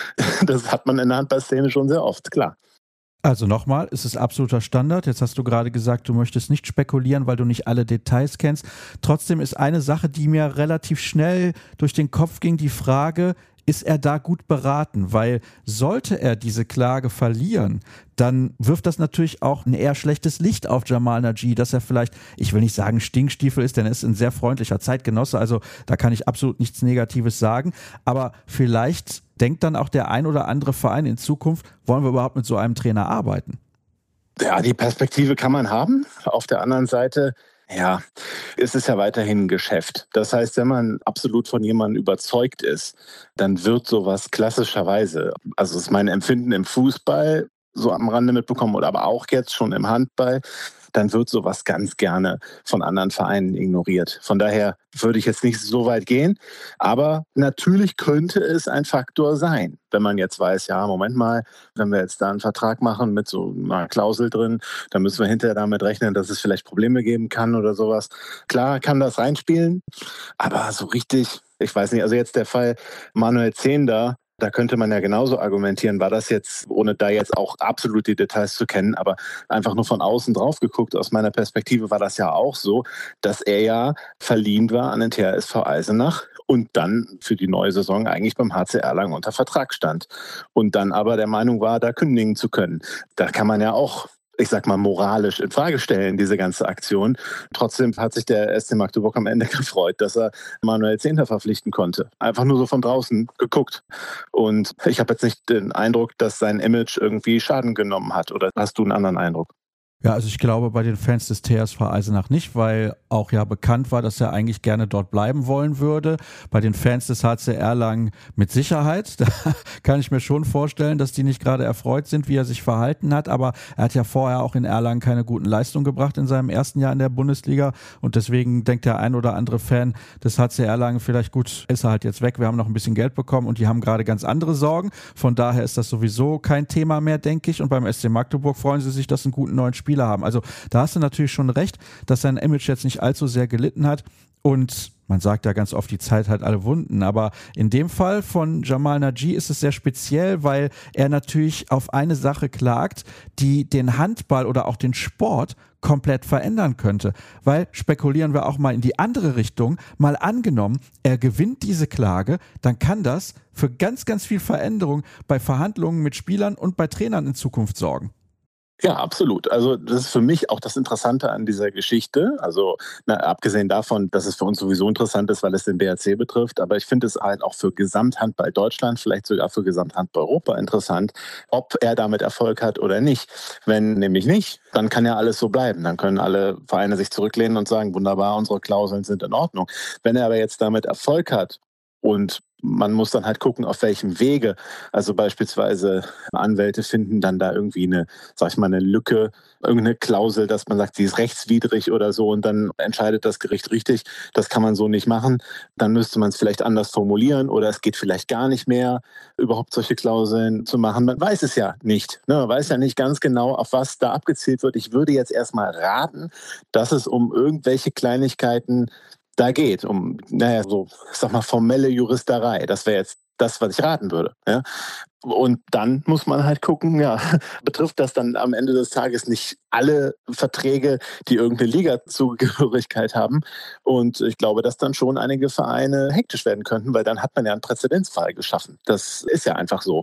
das hat man in der Handballszene schon sehr oft, klar. Also nochmal, es ist absoluter Standard. Jetzt hast du gerade gesagt, du möchtest nicht spekulieren, weil du nicht alle Details kennst. Trotzdem ist eine Sache, die mir relativ schnell durch den Kopf ging, die Frage, ist er da gut beraten? Weil sollte er diese Klage verlieren, dann wirft das natürlich auch ein eher schlechtes Licht auf Jamal Naji, dass er vielleicht, ich will nicht sagen Stinkstiefel ist, denn er ist ein sehr freundlicher Zeitgenosse, also da kann ich absolut nichts Negatives sagen, aber vielleicht denkt dann auch der ein oder andere Verein in Zukunft, wollen wir überhaupt mit so einem Trainer arbeiten? Ja, die Perspektive kann man haben. Auf der anderen Seite, ja, es ist ja weiterhin ein Geschäft. Das heißt, wenn man absolut von jemandem überzeugt ist, dann wird sowas klassischerweise, also das ist mein Empfinden im Fußball, so am Rande mitbekommen oder aber auch jetzt schon im Handball, dann wird sowas ganz gerne von anderen Vereinen ignoriert. Von daher würde ich jetzt nicht so weit gehen. Aber natürlich könnte es ein Faktor sein, wenn man jetzt weiß, ja, Moment mal, wenn wir jetzt da einen Vertrag machen mit so einer Klausel drin, dann müssen wir hinterher damit rechnen, dass es vielleicht Probleme geben kann oder sowas. Klar kann das reinspielen, aber so richtig, ich weiß nicht, also jetzt der Fall Manuel Zehnder, da könnte man ja genauso argumentieren, war das jetzt, ohne da jetzt auch absolut die Details zu kennen, aber einfach nur von außen drauf geguckt, aus meiner Perspektive war das ja auch so, dass er ja verliehen war an den T H S V Eisenach und dann für die neue Saison eigentlich beim H C Erlangen unter Vertrag stand und dann aber der Meinung war, da kündigen zu können. Da kann man ja auch, ich sag mal, moralisch in Frage stellen, diese ganze Aktion. Trotzdem hat sich der S C Magdeburg am Ende gefreut, dass er Manuel Zehnder verpflichten konnte. Einfach nur so von draußen geguckt. Und ich habe jetzt nicht den Eindruck, dass sein Image irgendwie Schaden genommen hat. Oder hast du einen anderen Eindruck? Ja, also ich glaube bei den Fans des T H S V Eisenach nicht, weil auch ja bekannt war, dass er eigentlich gerne dort bleiben wollen würde. Bei den Fans des H C Erlangen mit Sicherheit. Da kann ich mir schon vorstellen, dass die nicht gerade erfreut sind, wie er sich verhalten hat. Aber er hat ja vorher auch in Erlangen keine guten Leistungen gebracht in seinem ersten Jahr in der Bundesliga. Und deswegen denkt der ein oder andere Fan des H C Erlangen vielleicht, gut, ist er halt jetzt weg. Wir haben noch ein bisschen Geld bekommen und die haben gerade ganz andere Sorgen. Von daher ist das sowieso kein Thema mehr, denke ich. Und beim S C Magdeburg freuen sie sich, dass sie einen guten neuen Spieler haben. Also da hast du natürlich schon recht, dass sein Image jetzt nicht allzu sehr gelitten hat und man sagt ja ganz oft, die Zeit hat alle Wunden, aber in dem Fall von Jamal Naji ist es sehr speziell, weil er natürlich auf eine Sache klagt, die den Handball oder auch den Sport komplett verändern könnte. Weil, spekulieren wir auch mal in die andere Richtung, mal angenommen, er gewinnt diese Klage, dann kann das für ganz, ganz viel Veränderung bei Verhandlungen mit Spielern und bei Trainern in Zukunft sorgen. Ja, absolut. Also das ist für mich auch das Interessante an dieser Geschichte. Also na, abgesehen davon, dass es für uns sowieso interessant ist, weil es den B H C betrifft, aber ich finde es halt auch für Gesamthandball Deutschland, vielleicht sogar für Gesamthandball Europa interessant, ob er damit Erfolg hat oder nicht. Wenn nämlich nicht, dann kann ja alles so bleiben. Dann können alle Vereine sich zurücklehnen und sagen, wunderbar, unsere Klauseln sind in Ordnung. Wenn er aber jetzt damit Erfolg hat und man muss dann halt gucken, auf welchem Wege. Also beispielsweise Anwälte finden dann da irgendwie eine, sag ich mal, eine Lücke, irgendeine Klausel, dass man sagt, die ist rechtswidrig oder so und dann entscheidet das Gericht richtig. Das kann man so nicht machen. Dann müsste man es vielleicht anders formulieren oder es geht vielleicht gar nicht mehr, überhaupt solche Klauseln zu machen. Man weiß es ja nicht. Ne? Man weiß ja nicht ganz genau, auf was da abgezielt wird. Ich würde jetzt erstmal raten, dass es um irgendwelche Kleinigkeiten da geht, um, naja, so, ich sag mal, formelle Juristerei. Das wäre jetzt das, was ich raten würde. Ja? Und dann muss man halt gucken, ja, betrifft das dann am Ende des Tages nicht alle Verträge, die irgendeine Liga-Zugehörigkeit haben. Und ich glaube, dass dann schon einige Vereine hektisch werden könnten, weil dann hat man ja einen Präzedenzfall geschaffen. Das ist ja einfach so.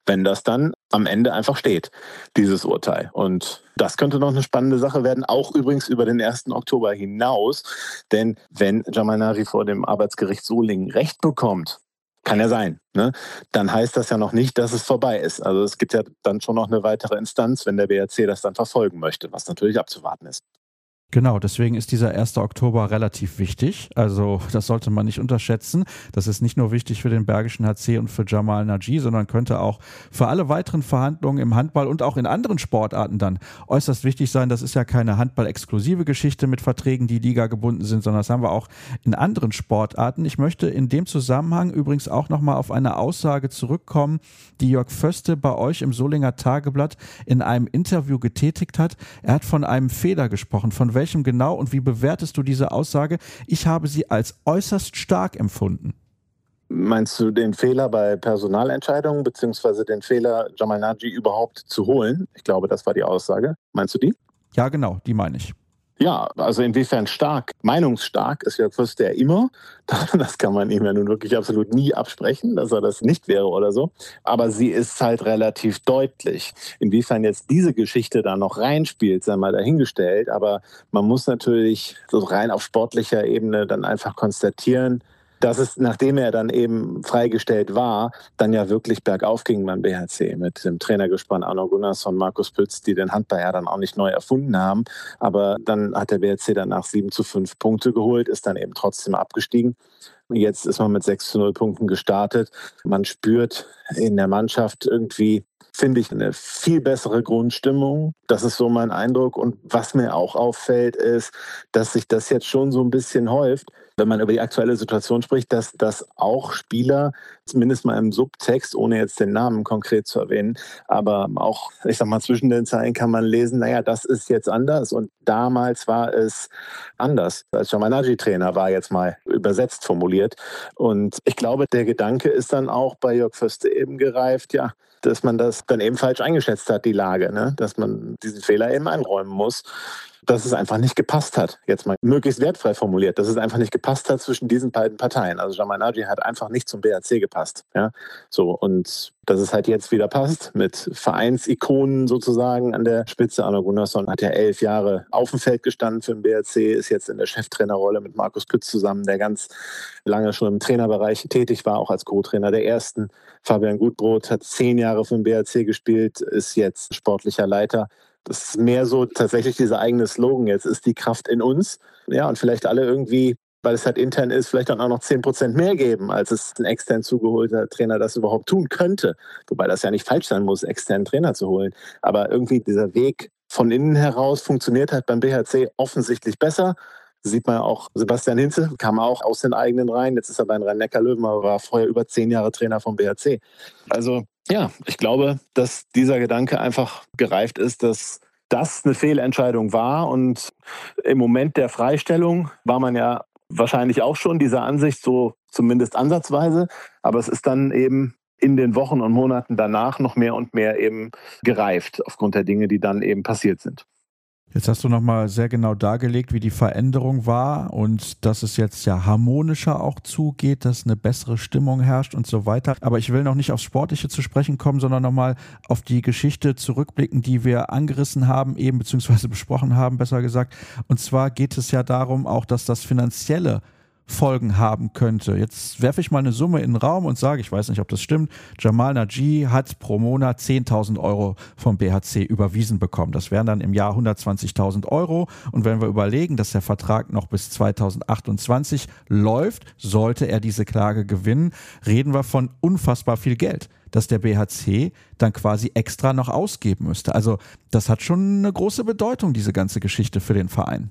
wenn das dann am Ende einfach steht, dieses Urteil. Und das könnte noch eine spannende Sache werden, auch übrigens über den ersten Oktober hinaus. Denn wenn Jamal Naji vor dem Arbeitsgericht Solingen Recht bekommt, kann ja sein, ne? Dann heißt das ja noch nicht, dass es vorbei ist. Also es gibt ja dann schon noch eine weitere Instanz, wenn der B H C das dann verfolgen möchte, was natürlich abzuwarten ist. Genau, deswegen ist dieser erster Oktober relativ wichtig. Also das sollte man nicht unterschätzen. Das ist nicht nur wichtig für den Bergischen H C und für Jamal Naji, sondern könnte auch für alle weiteren Verhandlungen im Handball und auch in anderen Sportarten dann äußerst wichtig sein. Das ist ja keine handball-exklusive Geschichte mit Verträgen, die Liga gebunden sind, sondern das haben wir auch in anderen Sportarten. Ich möchte in dem Zusammenhang übrigens auch nochmal auf eine Aussage zurückkommen, die Jörg Föste bei euch im Solinger Tageblatt in einem Interview getätigt hat. Er hat von einem Fehler gesprochen. Von welchem Welchem genau und wie bewertest du diese Aussage? Ich habe sie als äußerst stark empfunden. Meinst du den Fehler bei Personalentscheidungen beziehungsweise den Fehler, Jamal Naji überhaupt zu holen? Ich glaube, das war die Aussage. Meinst du die? Ja, genau, die meine ich. Ja, also inwiefern stark, meinungsstark ist Jörg Föste ja immer. Das kann man ihm ja nun wirklich absolut nie absprechen, dass er das nicht wäre oder so. Aber sie ist halt relativ deutlich. Inwiefern jetzt diese Geschichte da noch reinspielt, sei mal dahingestellt. Aber man muss natürlich so rein auf sportlicher Ebene dann einfach konstatieren, dass es, nachdem er dann eben freigestellt war, dann ja wirklich bergauf ging beim B H C mit dem Trainergespann Arno Gunnarsson, Markus Pütz, die den Handball ja dann auch nicht neu erfunden haben. Aber dann hat der B H C danach sieben zu fünf Punkte geholt, ist dann eben trotzdem abgestiegen. Jetzt ist man mit sechs zu null Punkten gestartet. Man spürt in der Mannschaft irgendwie, finde ich, eine viel bessere Grundstimmung. Das ist so mein Eindruck. Und was mir auch auffällt, ist, dass sich das jetzt schon so ein bisschen häuft, wenn man über die aktuelle Situation spricht, dass, dass auch Spieler, zumindest mal im Subtext, ohne jetzt den Namen konkret zu erwähnen, aber auch, ich sag mal, zwischen den Zeilen kann man lesen, naja, das ist jetzt anders und damals war es anders. Als Jamal Naji Trainer war, jetzt mal übersetzt formuliert. Und ich glaube, der Gedanke ist dann auch bei Jörg Föste eben gereift, ja, dass man das dann eben falsch eingeschätzt hat, die Lage, ne? Dass man diesen Fehler eben einräumen muss, dass es einfach nicht gepasst hat, jetzt mal möglichst wertfrei formuliert, dass es einfach nicht gepasst hat zwischen diesen beiden Parteien. Also Jamal Naji hat einfach nicht zum B H C gepasst. Ja? So, und dass es halt jetzt wieder passt, mit Vereinsikonen sozusagen an der Spitze. Arno Gunnarsson hat ja elf Jahre auf dem Feld gestanden für den B H C, ist jetzt in der Cheftrainerrolle mit Markus Pütz zusammen, der ganz lange schon im Trainerbereich tätig war, auch als Co-Trainer der Ersten. Fabian Gutbrot hat zehn Jahre für den B H C gespielt, ist jetzt sportlicher Leiter. Das ist mehr so tatsächlich dieser eigene Slogan, jetzt ist die Kraft in uns. Ja, und vielleicht alle irgendwie, weil es halt intern ist, vielleicht dann auch noch zehn Prozent mehr geben, als es ein extern zugeholter Trainer das überhaupt tun könnte. Wobei das ja nicht falsch sein muss, externen Trainer zu holen. Aber irgendwie dieser Weg von innen heraus funktioniert halt beim B H C offensichtlich besser. Sieht man auch, Sebastian Hinze kam auch aus den eigenen Reihen. Jetzt ist er bei den Rhein-Neckar-Löwen, aber war vorher über zehn Jahre Trainer vom B H C. Also ja, ich glaube, dass dieser Gedanke einfach gereift ist, dass das eine Fehlentscheidung war. Und im Moment der Freistellung war man ja wahrscheinlich auch schon dieser Ansicht, so zumindest ansatzweise. Aber es ist dann eben in den Wochen und Monaten danach noch mehr und mehr eben gereift, aufgrund der Dinge, die dann eben passiert sind. Jetzt hast du nochmal sehr genau dargelegt, wie die Veränderung war und dass es jetzt ja harmonischer auch zugeht, dass eine bessere Stimmung herrscht und so weiter. Aber ich will noch nicht aufs Sportliche zu sprechen kommen, sondern nochmal auf die Geschichte zurückblicken, die wir angerissen haben, eben beziehungsweise besprochen haben, besser gesagt. Und zwar geht es ja darum auch, dass das Finanzielle Folgen haben könnte. Jetzt werfe ich mal eine Summe in den Raum und sage, ich weiß nicht, ob das stimmt, Jamal Naji hat pro Monat zehntausend Euro vom B H C überwiesen bekommen. Das wären dann im Jahr hundertzwanzigtausend Euro. Und wenn wir überlegen, dass der Vertrag noch bis zweitausendachtundzwanzig läuft, sollte er diese Klage gewinnen, reden wir von unfassbar viel Geld, dass der B H C dann quasi extra noch ausgeben müsste. Also das hat schon eine große Bedeutung, diese ganze Geschichte für den Verein.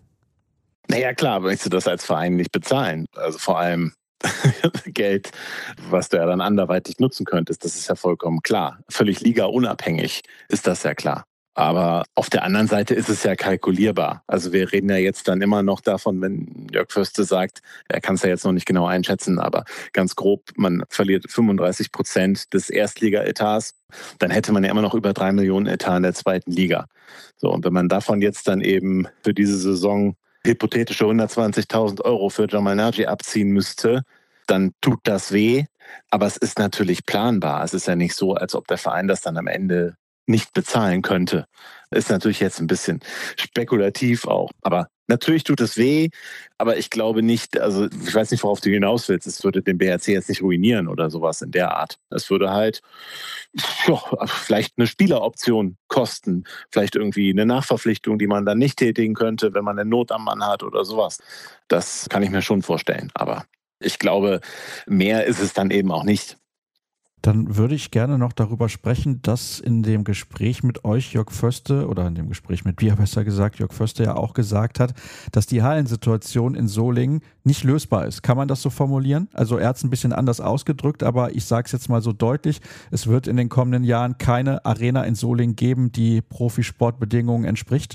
Naja, klar, möchtest du das als Verein nicht bezahlen. Also vor allem Geld, was du ja dann anderweitig nutzen könntest, das ist ja vollkommen klar. Völlig ligaunabhängig ist das ja klar. Aber auf der anderen Seite ist es ja kalkulierbar. Also wir reden ja jetzt dann immer noch davon, wenn Jörg Föste sagt, er kann es ja jetzt noch nicht genau einschätzen, aber ganz grob, man verliert fünfunddreißig Prozent des Erstliga-Etats, dann hätte man ja immer noch über drei Millionen Etat in der zweiten Liga. So, und wenn man davon jetzt dann eben für diese Saison hypothetische hundertzwanzigtausend Euro für Jamal Naji abziehen müsste, dann tut das weh. Aber es ist natürlich planbar. Es ist ja nicht so, als ob der Verein das dann am Ende nicht bezahlen könnte. Ist natürlich jetzt ein bisschen spekulativ auch. Aber natürlich tut es weh, aber ich glaube nicht, also ich weiß nicht, worauf du hinaus willst, es würde den B R C jetzt nicht ruinieren oder sowas in der Art. Es würde halt ja, vielleicht eine Spieleroption kosten, vielleicht irgendwie eine Nachverpflichtung, die man dann nicht tätigen könnte, wenn man eine Not am Mann hat oder sowas. Das kann ich mir schon vorstellen, aber ich glaube, mehr ist es dann eben auch nicht. Dann würde ich gerne noch darüber sprechen, dass in dem Gespräch mit euch Jörg Föste, oder in dem Gespräch mit dir besser gesagt, Jörg Föste ja auch gesagt hat, dass die Hallensituation in Solingen nicht lösbar ist. Kann man das so formulieren? Also er hat es ein bisschen anders ausgedrückt, aber ich sage es jetzt mal so deutlich, es wird in den kommenden Jahren keine Arena in Solingen geben, die Profisportbedingungen entspricht?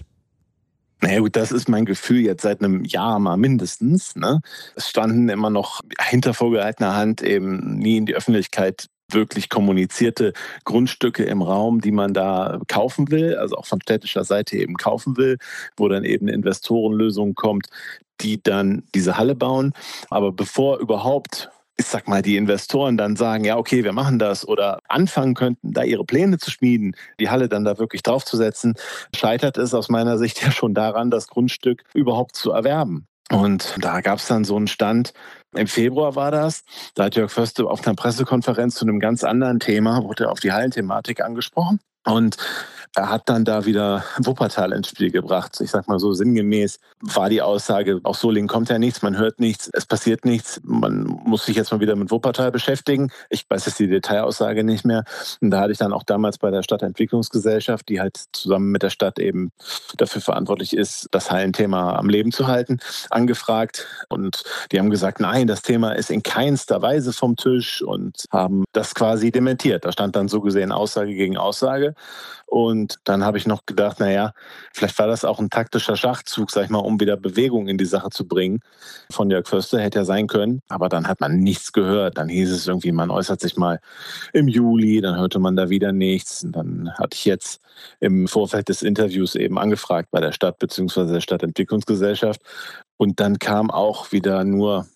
Naja gut, das ist mein Gefühl jetzt seit einem Jahr mal mindestens. Ne? Es standen immer noch hinter vorgehaltener Hand eben nie in die Öffentlichkeit wirklich kommunizierte Grundstücke im Raum, die man da kaufen will, also auch von städtischer Seite eben kaufen will, wo dann eben eine Investorenlösung kommt, die dann diese Halle bauen. Aber bevor überhaupt, ich sag mal, die Investoren dann sagen, ja okay, wir machen das oder anfangen könnten, da ihre Pläne zu schmieden, die Halle dann da wirklich draufzusetzen, scheitert es aus meiner Sicht ja schon daran, das Grundstück überhaupt zu erwerben. Und da gab es dann so einen Stand, im Februar war das, da hat Jörg Föste auf einer Pressekonferenz zu einem ganz anderen Thema, wurde er auf die Hallenthematik angesprochen und er hat dann da wieder Wuppertal ins Spiel gebracht. Ich sag mal so sinngemäß war die Aussage, aus Solingen kommt ja nichts, man hört nichts, es passiert nichts, man muss sich jetzt mal wieder mit Wuppertal beschäftigen. Ich weiß jetzt die Detailaussage nicht mehr. Und da hatte ich dann auch damals bei der Stadtentwicklungsgesellschaft, die halt zusammen mit der Stadt eben dafür verantwortlich ist, das Hallenthema am Leben zu halten, angefragt. Und die haben gesagt, nein, das Thema ist in keinster Weise vom Tisch und haben das quasi dementiert. Da stand dann so gesehen Aussage gegen Aussage. Und dann habe ich noch gedacht, naja, vielleicht war das auch ein taktischer Schachzug, sag ich mal, um wieder Bewegung in die Sache zu bringen. Von Jörg Föste hätte ja sein können, aber dann hat man nichts gehört. Dann hieß es irgendwie, man äußert sich mal im Juli, dann hörte man da wieder nichts. Und dann hatte ich jetzt im Vorfeld des Interviews eben angefragt bei der Stadt bzw. der Stadtentwicklungsgesellschaft. Und dann kam auch wieder nur...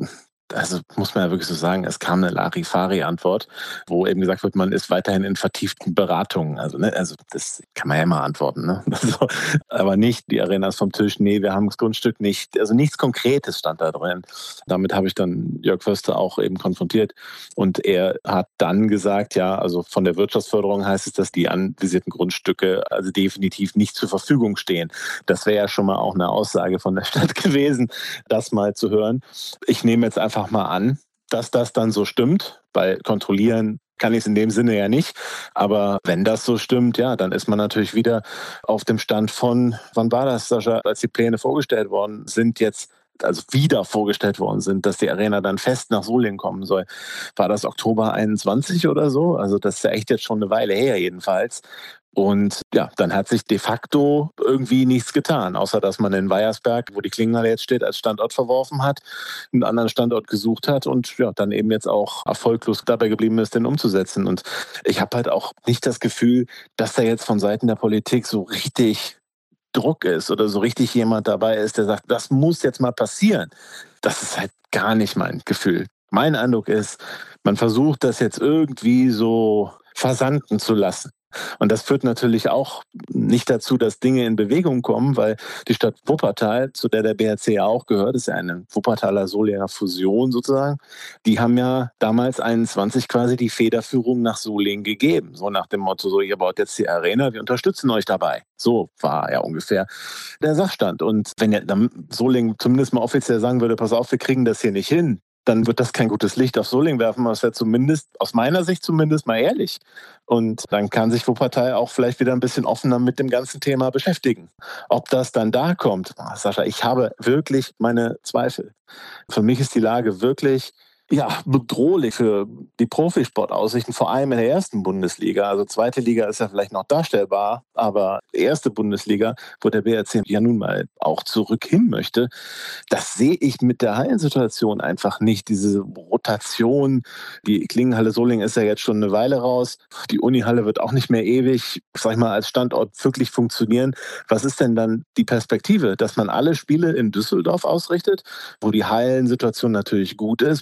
Also muss man ja wirklich so sagen, es kam eine Larifari-Antwort, wo eben gesagt wird, man ist weiterhin in vertieften Beratungen. Also, ne, also das kann man ja immer antworten. Ne? Also, aber nicht, die Arena ist vom Tisch, nee, wir haben das Grundstück nicht. Also nichts Konkretes stand da drin. Damit habe ich dann Jörg Föste auch eben konfrontiert. Und er hat dann gesagt, ja, also von der Wirtschaftsförderung heißt es, dass die anvisierten Grundstücke also definitiv nicht zur Verfügung stehen. Das wäre ja schon mal auch eine Aussage von der Stadt gewesen, das mal zu hören. Ich nehme jetzt einfach mal an, dass das dann so stimmt, weil kontrollieren kann ich es in dem Sinne ja nicht. Aber wenn das so stimmt, ja, dann ist man natürlich wieder auf dem Stand von, wann war das, Sascha, als die Pläne vorgestellt worden sind, jetzt also wieder vorgestellt worden sind, dass die Arena dann fest nach Solingen kommen soll. War das Oktober einundzwanzig oder so? Also das ist ja echt jetzt schon eine Weile her jedenfalls. Und ja, dann hat sich de facto irgendwie nichts getan, außer dass man in Weiersberg, wo die Klingenhalle jetzt steht, als Standort verworfen hat, einen anderen Standort gesucht hat und ja, dann eben jetzt auch erfolglos dabei geblieben ist, den umzusetzen. Und ich habe halt auch nicht das Gefühl, dass da jetzt von Seiten der Politik so richtig Druck ist oder so richtig jemand dabei ist, der sagt, das muss jetzt mal passieren. Das ist halt gar nicht mein Gefühl. Mein Eindruck ist, man versucht das jetzt irgendwie so versanden zu lassen. Und das führt natürlich auch nicht dazu, dass Dinge in Bewegung kommen, weil die Stadt Wuppertal, zu der der B R C ja auch gehört, ist ja eine Wuppertaler Solinger Fusion sozusagen, die haben ja damals einundzwanzig quasi die Federführung nach Solingen gegeben. So nach dem Motto, so ihr baut jetzt die Arena, wir unterstützen euch dabei. So war ja ungefähr der Sachstand. Und wenn ja dann Solingen zumindest mal offiziell sagen würde, pass auf, wir kriegen das hier nicht hin, dann wird das kein gutes Licht auf Solingen werfen, aber es wäre zumindest, aus meiner Sicht zumindest mal ehrlich. Und dann kann sich Wuppertal auch vielleicht wieder ein bisschen offener mit dem ganzen Thema beschäftigen. Ob das dann da kommt, Sascha, ich habe wirklich meine Zweifel. Für mich ist die Lage wirklich ja, bedrohlich für die Profisportaussichten, vor allem in der ersten Bundesliga. Also zweite Liga ist ja vielleicht noch darstellbar, aber erste Bundesliga, wo der B R C ja nun mal auch zurück hin möchte, das sehe ich mit der Hallensituation einfach nicht. Diese Rotation, die Klingenhalle Solingen ist ja jetzt schon eine Weile raus. Die Unihalle wird auch nicht mehr ewig, sag ich mal, als Standort wirklich funktionieren. Was ist denn dann die Perspektive, dass man alle Spiele in Düsseldorf ausrichtet, wo die Hallensituation natürlich gut ist, mit so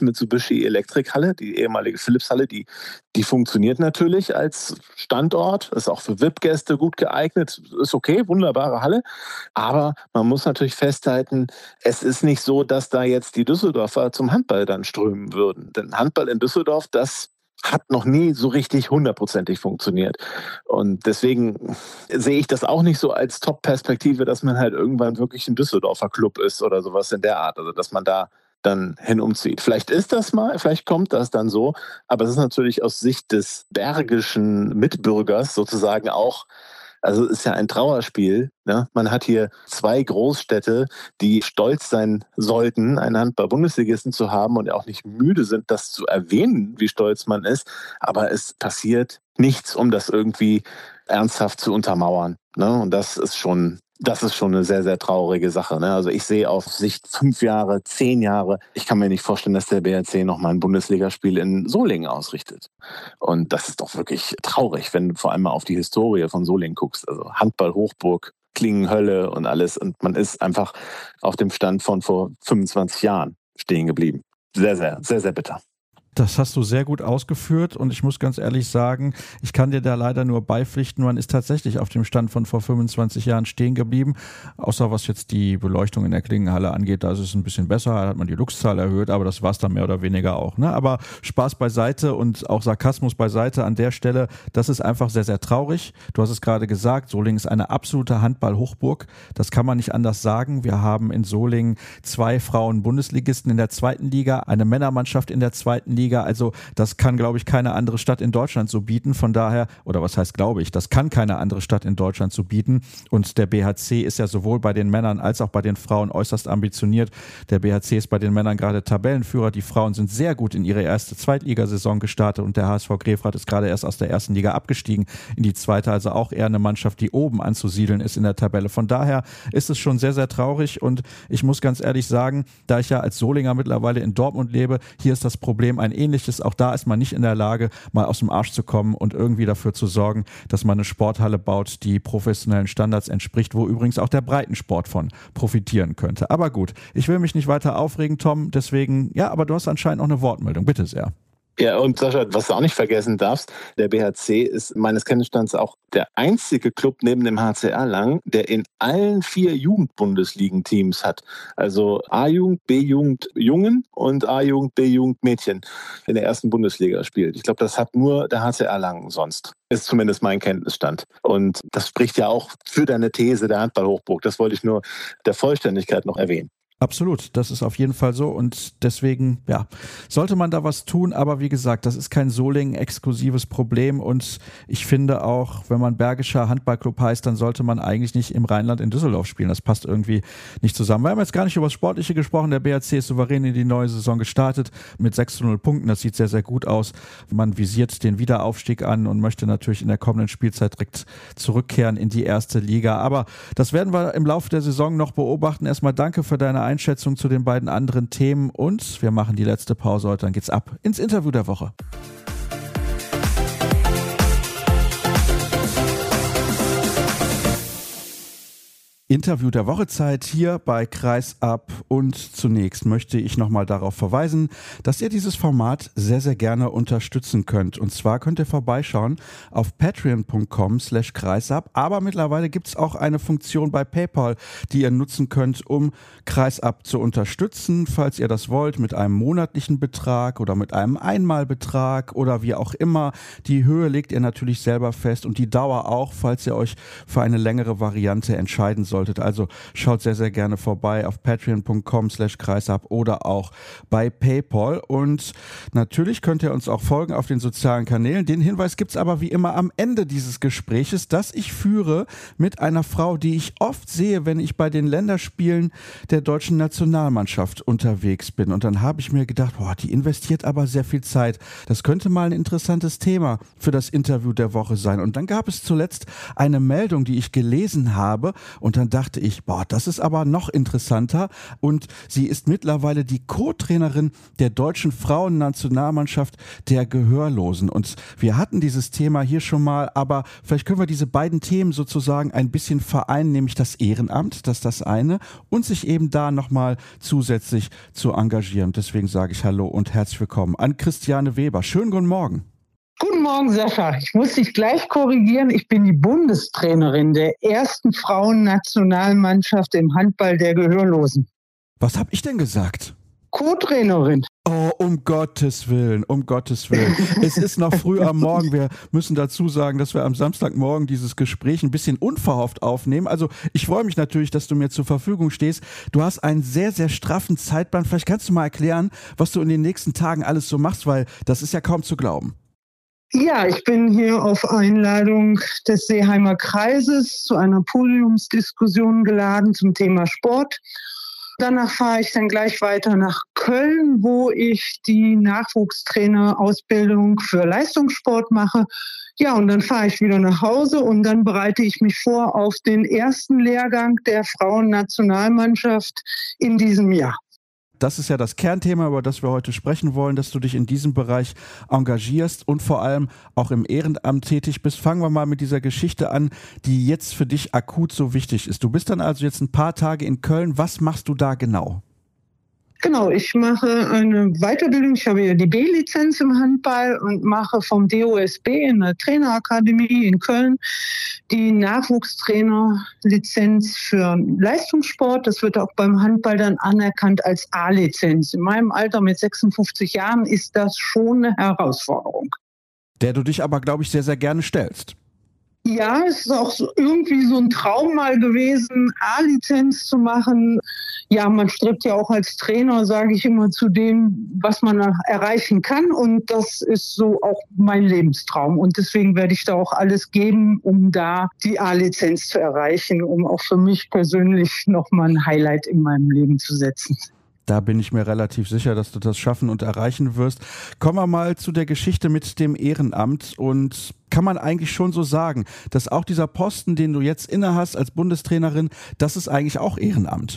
Mitsubishi Elektrikhalle, die ehemalige Philips-Halle, die, die funktioniert natürlich als Standort, ist auch für V I P-Gäste gut geeignet, ist okay, wunderbare Halle. Aber man muss natürlich festhalten, es ist nicht so, dass da jetzt die Düsseldorfer zum Handball dann strömen würden. Denn Handball in Düsseldorf, das hat noch nie so richtig hundertprozentig funktioniert. Und deswegen sehe ich das auch nicht so als Top-Perspektive, dass man halt irgendwann wirklich ein Düsseldorfer Club ist oder sowas in der Art. Also dass man da dann hin umzieht. Vielleicht ist das mal, vielleicht kommt das dann so, aber es ist natürlich aus Sicht des bergischen Mitbürgers sozusagen auch, also es ist ja ein Trauerspiel. Ne? Man hat hier zwei Großstädte, die stolz sein sollten, einen Handball-Bundesligisten zu haben und auch nicht müde sind, das zu erwähnen, wie stolz man ist. Aber es passiert nichts, um das irgendwie ernsthaft zu untermauern. Ne? Und das ist schon... Das ist schon eine sehr, sehr traurige Sache. Ne? Also ich sehe auf Sicht fünf Jahre, zehn Jahre, ich kann mir nicht vorstellen, dass der B H C nochmal ein Bundesligaspiel in Solingen ausrichtet. Und das ist doch wirklich traurig, wenn du vor allem mal auf die Historie von Solingen guckst. Also Handball-Hochburg, Klingenhölle und alles. Und man ist einfach auf dem Stand von vor fünfundzwanzig Jahren stehen geblieben. Sehr, sehr, sehr, sehr bitter. Das hast du sehr gut ausgeführt und ich muss ganz ehrlich sagen, ich kann dir da leider nur beipflichten, man ist tatsächlich auf dem Stand von vor fünfundzwanzig Jahren stehen geblieben, außer was jetzt die Beleuchtung in der Klingenhalle angeht, da ist es ein bisschen besser, da hat man die Luxzahl erhöht, aber das war es dann mehr oder weniger auch. Ne? Aber Spaß beiseite und auch Sarkasmus beiseite an der Stelle, das ist einfach sehr, sehr traurig. Du hast es gerade gesagt, Solingen ist eine absolute Handball-Hochburg, das kann man nicht anders sagen. Wir haben in Solingen zwei Frauen-Bundesligisten in der zweiten Liga, eine Männermannschaft in der zweiten Liga. Also das kann, glaube ich, keine andere Stadt in Deutschland so bieten. Von daher, oder was heißt glaube ich, das kann keine andere Stadt in Deutschland so bieten. Und der B H C ist ja sowohl bei den Männern als auch bei den Frauen äußerst ambitioniert. Der B H C ist bei den Männern gerade Tabellenführer. Die Frauen sind sehr gut in ihre erste Zweitligasaison gestartet und der H S V Grefrath ist gerade erst aus der ersten Liga abgestiegen in die zweite. Also auch eher eine Mannschaft, die oben anzusiedeln ist in der Tabelle. Von daher ist es schon sehr, sehr traurig und ich muss ganz ehrlich sagen, da ich ja als Solinger mittlerweile in Dortmund lebe, hier ist das Problem ein ähnliches. Auch da ist man nicht in der Lage, mal aus dem Arsch zu kommen und irgendwie dafür zu sorgen, dass man eine Sporthalle baut, die professionellen Standards entspricht, wo übrigens auch der Breitensport von profitieren könnte. Aber gut, ich will mich nicht weiter aufregen, Tom, deswegen, ja, aber du hast anscheinend noch eine Wortmeldung. Bitte sehr. Ja, und Sascha, was du auch nicht vergessen darfst, der B H C ist meines Kenntnisstands auch der einzige Club neben dem H C Erlangen, der in allen vier Jugendbundesligen-Teams hat. Also A-Jugend, B-Jugend Jungen und A-Jugend, B-Jugend Mädchen in der ersten Bundesliga spielt. Ich glaube, das hat nur der H C Erlangen sonst. Ist zumindest mein Kenntnisstand. Und das spricht ja auch für deine These der Handball-Hochburg. Das wollte ich nur der Vollständigkeit noch erwähnen. Absolut, das ist auf jeden Fall so und deswegen, ja, sollte man da was tun, aber wie gesagt, das ist kein Solingen-exklusives Problem und ich finde auch, wenn man Bergischer Handballclub heißt, dann sollte man eigentlich nicht im Rheinland in Düsseldorf spielen, das passt irgendwie nicht zusammen. Wir haben jetzt gar nicht über das Sportliche gesprochen, der B H C ist souverän in die neue Saison gestartet mit sechs zu null Punkten, das sieht sehr, sehr gut aus. Man visiert den Wiederaufstieg an und möchte natürlich in der kommenden Spielzeit direkt zurückkehren in die erste Liga, aber das werden wir im Laufe der Saison noch beobachten. Erstmal danke für deine Einschätzung zu den beiden anderen Themen und wir machen die letzte Pause heute, dann geht's ab ins Interview der Woche. Interview der Wochezeit hier bei Kreisab und zunächst möchte ich nochmal darauf verweisen, dass ihr dieses Format sehr, sehr gerne unterstützen könnt. Und zwar könnt ihr vorbeischauen auf patreon punkt com slash kreisab, aber mittlerweile gibt es auch eine Funktion bei PayPal, die ihr nutzen könnt, um Kreisab zu unterstützen, falls ihr das wollt, mit einem monatlichen Betrag oder mit einem Einmalbetrag oder wie auch immer. Die Höhe legt ihr natürlich selber fest und die Dauer auch, falls ihr euch für eine längere Variante entscheiden sollt. Also schaut sehr, sehr gerne vorbei auf patreon punkt com slash kreisab oder auch bei PayPal. Und natürlich könnt ihr uns auch folgen auf den sozialen Kanälen. Den Hinweis gibt es aber wie immer am Ende dieses Gespräches, das ich führe mit einer Frau, die ich oft sehe, wenn ich bei den Länderspielen der deutschen Nationalmannschaft unterwegs bin. Und dann habe ich mir gedacht, boah, die investiert aber sehr viel Zeit. Das könnte mal ein interessantes Thema für das Interview der Woche sein. Und dann gab es zuletzt eine Meldung, die ich gelesen habe und da dann dachte ich, boah, das ist aber noch interessanter. Und sie ist mittlerweile die Co-Trainerin der deutschen Frauennationalmannschaft der Gehörlosen. Und wir hatten dieses Thema hier schon mal, aber vielleicht können wir diese beiden Themen sozusagen ein bisschen vereinen, nämlich das Ehrenamt, das ist das eine, und sich eben da nochmal zusätzlich zu engagieren. Deswegen sage ich Hallo und herzlich willkommen an Christiane Weber. Schönen guten Morgen. Guten Morgen, Sascha. Ich muss dich gleich korrigieren. Ich bin die Bundestrainerin der ersten Frauennationalmannschaft im Handball der Gehörlosen. Was habe ich denn gesagt? Co-Trainerin. Oh, um Gottes Willen, um Gottes Willen. Es ist noch früh am Morgen. Wir müssen dazu sagen, dass wir am Samstagmorgen dieses Gespräch ein bisschen unverhofft aufnehmen. Also ich freue mich natürlich, dass du mir zur Verfügung stehst. Du hast einen sehr, sehr straffen Zeitplan. Vielleicht kannst du mal erklären, was du in den nächsten Tagen alles so machst, weil das ist ja kaum zu glauben. Ja, ich bin hier auf Einladung des Seeheimer Kreises zu einer Podiumsdiskussion geladen zum Thema Sport. Danach fahre ich dann gleich weiter nach Köln, wo ich die Nachwuchstrainerausbildung für Leistungssport mache. Ja, und dann fahre ich wieder nach Hause und dann bereite ich mich vor auf den ersten Lehrgang der Frauennationalmannschaft in diesem Jahr. Das ist ja das Kernthema, über das wir heute sprechen wollen, dass du dich in diesem Bereich engagierst und vor allem auch im Ehrenamt tätig bist. Fangen wir mal mit dieser Geschichte an, die jetzt für dich akut so wichtig ist. Du bist dann also jetzt ein paar Tage in Köln. Was machst du da genau? Genau, ich mache eine Weiterbildung. Ich habe ja die B-Lizenz im Handball und mache vom D O S B in der Trainerakademie in Köln die Nachwuchstrainerlizenz für Leistungssport. Das wird auch beim Handball dann anerkannt als A-Lizenz. In meinem Alter mit sechsundfünfzig Jahren ist das schon eine Herausforderung. Der du dich aber, glaube ich, sehr, sehr gerne stellst. Ja, es ist auch so irgendwie so ein Traum mal gewesen, A-Lizenz zu machen. Ja, man strebt ja auch als Trainer, sage ich immer, zu dem, was man erreichen kann. Und das ist so auch mein Lebenstraum. Und deswegen werde ich da auch alles geben, um da die A-Lizenz zu erreichen, um auch für mich persönlich nochmal ein Highlight in meinem Leben zu setzen. Da bin ich mir relativ sicher, dass du das schaffen und erreichen wirst. Kommen wir mal zu der Geschichte mit dem Ehrenamt. Und kann man eigentlich schon so sagen, dass auch dieser Posten, den du jetzt innehast als Bundestrainerin, das ist eigentlich auch Ehrenamt?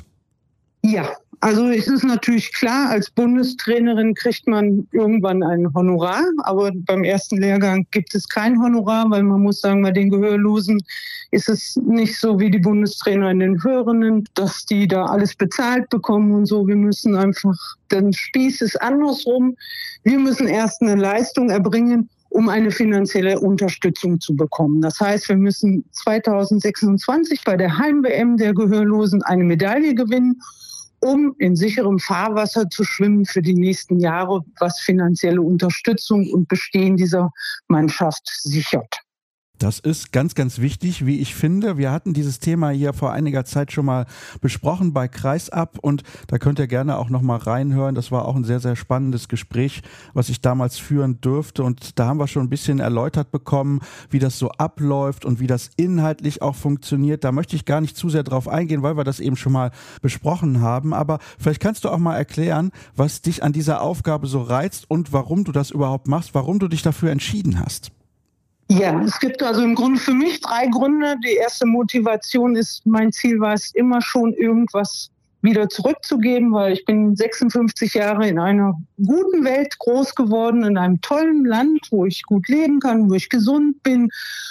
Ja, also es ist natürlich klar, als Bundestrainerin kriegt man irgendwann ein Honorar, aber beim ersten Lehrgang gibt es kein Honorar, weil man muss sagen, bei den Gehörlosen ist es nicht so wie die Bundestrainer in den Höheren, dass die da alles bezahlt bekommen und so. Wir müssen einfach, der Spieß ist andersrum. Wir müssen erst eine Leistung erbringen, um eine finanzielle Unterstützung zu bekommen. Das heißt, wir müssen zweitausendsechsundzwanzig bei der Heim-W M der Gehörlosen eine Medaille gewinnen, um in sicherem Fahrwasser zu schwimmen für die nächsten Jahre, was finanzielle Unterstützung und Bestehen dieser Mannschaft sichert. Das ist ganz, ganz wichtig, wie ich finde. Wir hatten dieses Thema hier vor einiger Zeit schon mal besprochen bei Kreisab und da könnt ihr gerne auch noch mal reinhören. Das war auch ein sehr, sehr spannendes Gespräch, was ich damals führen durfte und da haben wir schon ein bisschen erläutert bekommen, wie das so abläuft und wie das inhaltlich auch funktioniert. Da möchte ich gar nicht zu sehr drauf eingehen, weil wir das eben schon mal besprochen haben, aber vielleicht kannst du auch mal erklären, was dich an dieser Aufgabe so reizt und warum du das überhaupt machst, warum du dich dafür entschieden hast. Ja, es gibt also im Grunde für mich drei Gründe. Die erste Motivation ist, mein Ziel war es immer schon, irgendwas wieder zurückzugeben, weil ich bin sechsundfünfzig Jahre in einer guten Welt groß geworden, in einem tollen Land, wo ich gut leben kann, wo ich gesund bin.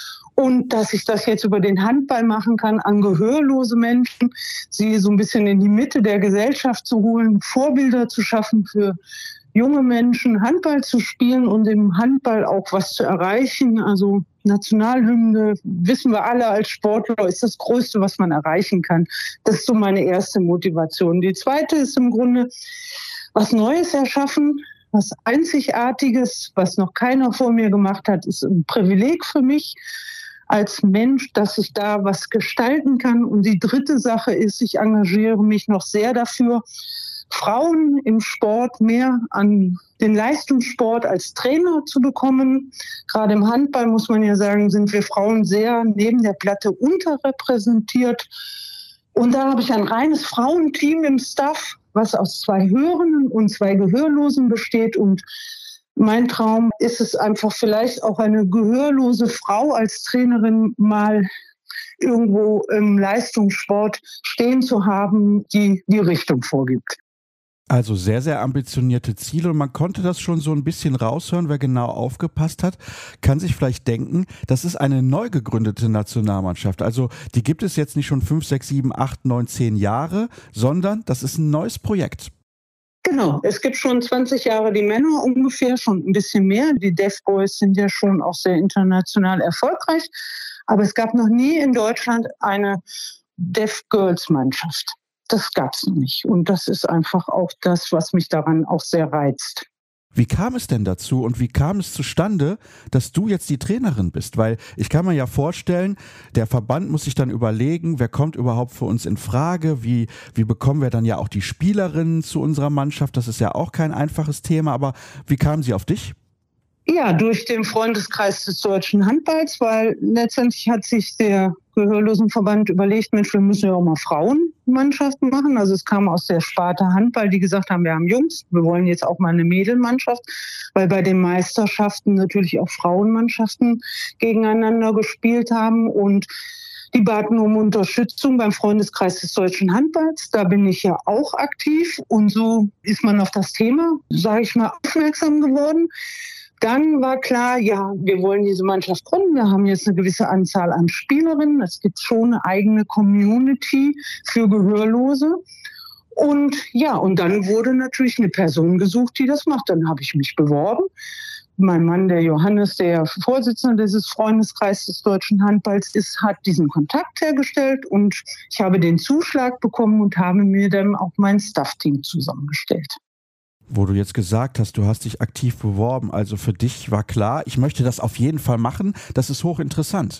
Und dass ich das jetzt über den Handball machen kann, an gehörlose Menschen, sie so ein bisschen in die Mitte der Gesellschaft zu holen, Vorbilder zu schaffen für junge Menschen, Handball zu spielen und im Handball auch was zu erreichen. Also Nationalhymne, wissen wir alle als Sportler, ist das Größte, was man erreichen kann. Das ist so meine erste Motivation. Die zweite ist im Grunde was Neues erschaffen, was Einzigartiges, was noch keiner vor mir gemacht hat, ist ein Privileg für mich als Mensch, dass ich da was gestalten kann. Und die dritte Sache ist, ich engagiere mich noch sehr dafür, Frauen im Sport mehr an den Leistungssport als Trainer zu bekommen. Gerade im Handball, muss man ja sagen, sind wir Frauen sehr neben der Platte unterrepräsentiert. Und da habe ich ein reines Frauenteam im Staff, was aus zwei Hörenden und zwei Gehörlosen besteht. Und mein Traum ist es einfach vielleicht auch eine gehörlose Frau als Trainerin mal irgendwo im Leistungssport stehen zu haben, die die Richtung vorgibt. Also sehr, sehr ambitionierte Ziele und man konnte das schon so ein bisschen raushören, wer genau aufgepasst hat, kann sich vielleicht denken, das ist eine neu gegründete Nationalmannschaft. Also die gibt es jetzt nicht schon fünf, sechs, sieben, acht, neun, zehn Jahre, sondern das ist ein neues Projekt. Genau, es gibt schon zwanzig Jahre die Männer ungefähr, schon ein bisschen mehr. Die Deaf Boys sind ja schon auch sehr international erfolgreich, aber es gab noch nie in Deutschland eine Deaf Girls Mannschaft. Das gab es noch nicht. Und das ist einfach auch das, was mich daran auch sehr reizt. Wie kam es denn dazu und wie kam es zustande, dass du jetzt die Trainerin bist? Weil ich kann mir ja vorstellen, der Verband muss sich dann überlegen, wer kommt überhaupt für uns in Frage? Wie, wie bekommen wir dann ja auch die Spielerinnen zu unserer Mannschaft? Das ist ja auch kein einfaches Thema, aber wie kam sie auf dich? Ja, durch den Freundeskreis des deutschen Handballs, weil letztendlich hat sich der Gehörlosenverband überlegt, Mensch, wir müssen ja auch mal Frauenmannschaften machen. Also es kam aus der Sparte Handball, die gesagt haben, wir haben Jungs, wir wollen jetzt auch mal eine Mädelmannschaft, weil bei den Meisterschaften natürlich auch Frauenmannschaften gegeneinander gespielt haben und die baten um Unterstützung beim Freundeskreis des deutschen Handballs. Da bin ich ja auch aktiv und so ist man auf das Thema, sage ich mal, aufmerksam geworden. Dann war klar, ja, wir wollen diese Mannschaft gründen. Wir haben jetzt eine gewisse Anzahl an Spielerinnen. Es gibt schon eine eigene Community für Gehörlose. Und ja, und dann wurde natürlich eine Person gesucht, die das macht. Dann habe ich mich beworben. Mein Mann, der Johannes, der Vorsitzende dieses Freundeskreises des deutschen Handballs ist, hat diesen Kontakt hergestellt und ich habe den Zuschlag bekommen und habe mir dann auch mein Staff-Team zusammengestellt. Wo du jetzt gesagt hast, du hast dich aktiv beworben, also für dich war klar, ich möchte das auf jeden Fall machen, das ist hochinteressant.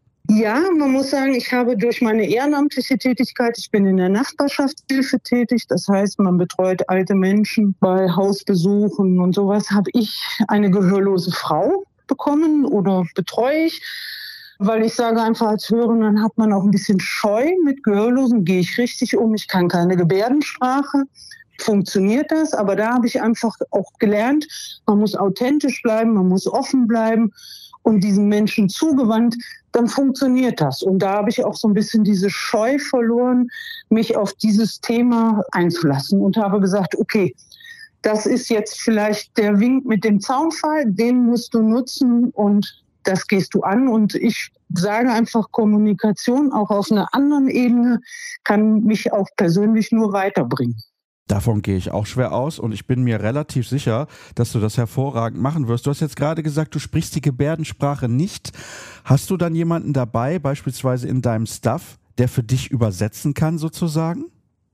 Ja, man muss sagen, ich habe durch meine ehrenamtliche Tätigkeit, ich bin in der Nachbarschaftshilfe tätig, das heißt, man betreut alte Menschen bei Hausbesuchen und sowas, habe ich eine gehörlose Frau bekommen oder betreue ich. Weil ich sage einfach, als Hörerin hat man auch ein bisschen Scheu. Mit Gehörlosen gehe ich richtig um, ich kann keine Gebärdensprache. Funktioniert das, aber da habe ich einfach auch gelernt, man muss authentisch bleiben, man muss offen bleiben und diesen Menschen zugewandt, dann funktioniert das. Und da habe ich auch so ein bisschen diese Scheu verloren, mich auf dieses Thema einzulassen und habe gesagt, okay, das ist jetzt vielleicht der Wink mit dem Zaunpfahl, den musst du nutzen und das gehst du an. Und ich sage einfach, Kommunikation auch auf einer anderen Ebene kann mich auch persönlich nur weiterbringen. Davon gehe ich auch schwer aus und ich bin mir relativ sicher, dass du das hervorragend machen wirst. Du hast jetzt gerade gesagt, du sprichst die Gebärdensprache nicht. Hast du dann jemanden dabei, beispielsweise in deinem Staff, der für dich übersetzen kann sozusagen?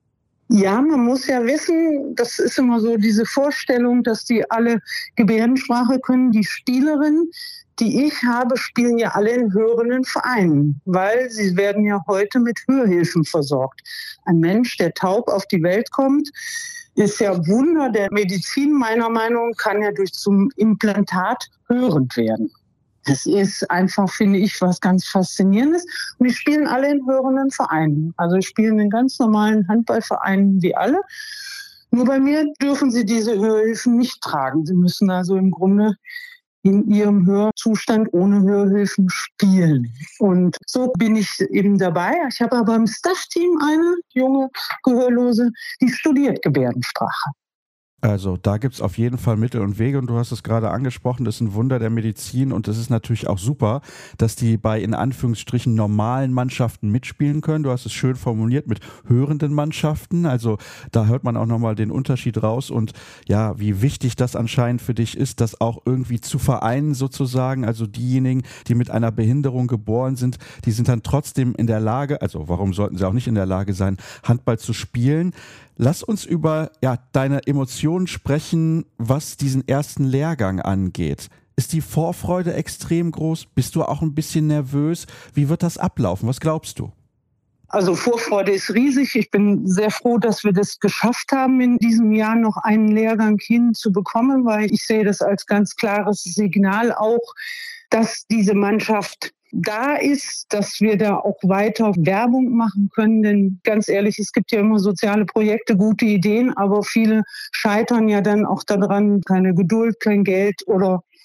Ja, man muss ja wissen, das ist immer so diese Vorstellung, dass die alle Gebärdensprache können. Die Spielerinnen, die ich habe, spielen ja alle in hörenden Vereinen, weil sie werden ja heute mit Hörhilfen versorgt. Ein Mensch, der taub auf die Welt kommt, ist ja Wunder der Medizin, meiner Meinung nach, kann ja durch zum Implantat hörend werden. Das ist einfach, finde ich, was ganz Faszinierendes. Und die spielen alle in hörenden Vereinen. Also spielen in ganz normalen Handballvereinen wie alle. Nur bei mir dürfen sie diese Hörhilfen nicht tragen. Sie müssen also im Grunde in ihrem Hörzustand ohne Hörhilfen spielen. Und so bin ich eben dabei. Ich habe aber im Staff-Team eine junge Gehörlose, die studiert Gebärdensprache. Also da gibt's auf jeden Fall Mittel und Wege und du hast es gerade angesprochen, das ist ein Wunder der Medizin und es ist natürlich auch super, dass die bei in Anführungsstrichen normalen Mannschaften mitspielen können. Du hast es schön formuliert mit hörenden Mannschaften, also da hört man auch nochmal den Unterschied raus und ja, wie wichtig das anscheinend für dich ist, das auch irgendwie zu vereinen sozusagen, also diejenigen, die mit einer Behinderung geboren sind, die sind dann trotzdem in der Lage, also warum sollten sie auch nicht in der Lage sein, Handball zu spielen. Lass uns über ja, deine Emotionen sprechen, was diesen ersten Lehrgang angeht. Ist die Vorfreude extrem groß? Bist du auch ein bisschen nervös? Wie wird das ablaufen? Was glaubst du? Also Vorfreude ist riesig. Ich bin sehr froh, dass wir das geschafft haben, in diesem Jahr noch einen Lehrgang hinzubekommen, weil ich sehe das als ganz klares Signal auch, dass diese Mannschaft da ist, dass wir da auch weiter Werbung machen können. Denn ganz ehrlich, es gibt ja immer soziale Projekte, gute Ideen, aber viele scheitern ja dann auch daran, keine Geduld, kein Geld oder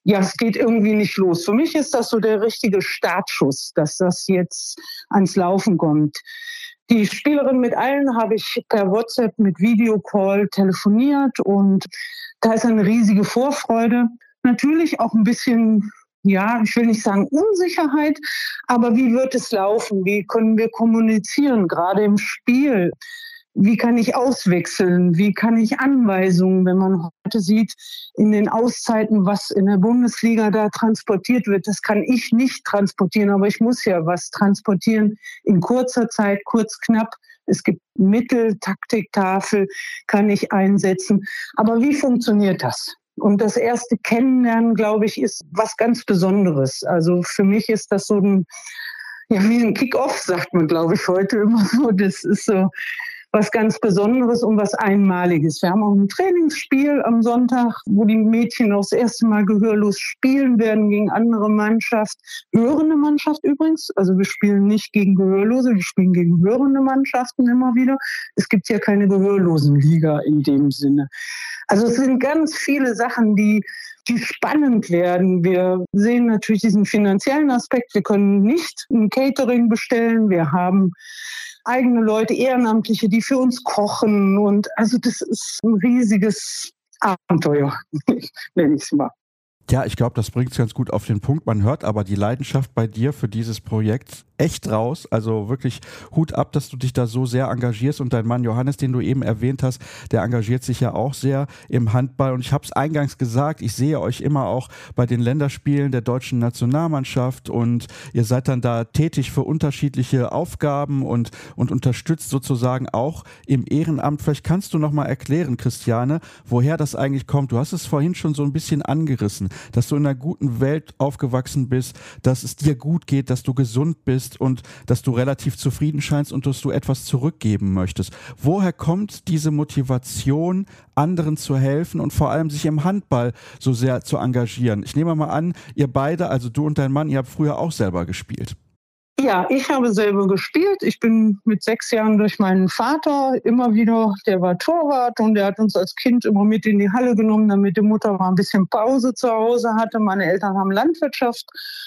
ja, es geht irgendwie nicht los. Für mich ist das so der richtige Startschuss, dass das jetzt ans Laufen kommt. Die Spielerin mit allen habe ich per WhatsApp mit Videocall telefoniert und da ist eine riesige Vorfreude. Natürlich auch ein bisschen, ja, ich will nicht sagen Unsicherheit, aber wie wird es laufen? Wie können wir kommunizieren, gerade im Spiel? Wie kann ich auswechseln? Wie kann ich Anweisungen, wenn man heute sieht, in den Auszeiten, was in der Bundesliga da transportiert wird, das kann ich nicht transportieren, aber ich muss ja was transportieren in kurzer Zeit, kurz, knapp. Es gibt Mittel, Taktiktafel kann ich einsetzen. Aber wie funktioniert das? Und das erste Kennenlernen, glaube ich, ist was ganz Besonderes. Also für mich ist das so ein, ja, wie ein Kick-Off, sagt man, glaube ich, heute immer so. Das ist so was ganz Besonderes und was Einmaliges. Wir haben auch ein Trainingsspiel am Sonntag, wo die Mädchen auch das erste Mal gehörlos spielen werden gegen andere Mannschaft. Hörende Mannschaft übrigens. Also wir spielen nicht gegen Gehörlose, wir spielen gegen hörende Mannschaften immer wieder. Es gibt ja keine Gehörlosenliga in dem Sinne. Also es sind ganz viele Sachen, die, die spannend werden. Wir sehen natürlich diesen finanziellen Aspekt. Wir können nicht ein Catering bestellen. Wir haben eigene Leute, Ehrenamtliche, die für uns kochen. Und also das ist ein riesiges Abenteuer, nenne ich es mal. Ja, ich glaube, das bringt es ganz gut auf den Punkt. Man hört aber die Leidenschaft bei dir für dieses Projekt echt raus. Also wirklich Hut ab, dass du dich da so sehr engagierst. Und dein Mann Johannes, den du eben erwähnt hast, der engagiert sich ja auch sehr im Handball. Und ich habe es eingangs gesagt, ich sehe euch immer auch bei den Länderspielen der deutschen Nationalmannschaft und ihr seid dann da tätig für unterschiedliche Aufgaben und, und unterstützt sozusagen auch im Ehrenamt. Vielleicht kannst du noch mal erklären, Christiane, woher das eigentlich kommt. Du hast es vorhin schon so ein bisschen angerissen, dass du in einer guten Welt aufgewachsen bist, dass es dir gut geht, dass du gesund bist und dass du relativ zufrieden scheinst und dass du etwas zurückgeben möchtest. Woher kommt diese Motivation, anderen zu helfen und vor allem sich im Handball so sehr zu engagieren? Ich nehme mal an, ihr beide, also du und dein Mann, ihr habt früher auch selber gespielt. Ja, ich habe selber gespielt. Ich bin mit sechs Jahren durch meinen Vater immer wieder, der war Torwart und der hat uns als Kind immer mit in die Halle genommen, damit die Mutter mal ein bisschen Pause zu Hause hatte. Meine Eltern haben Landwirtschaft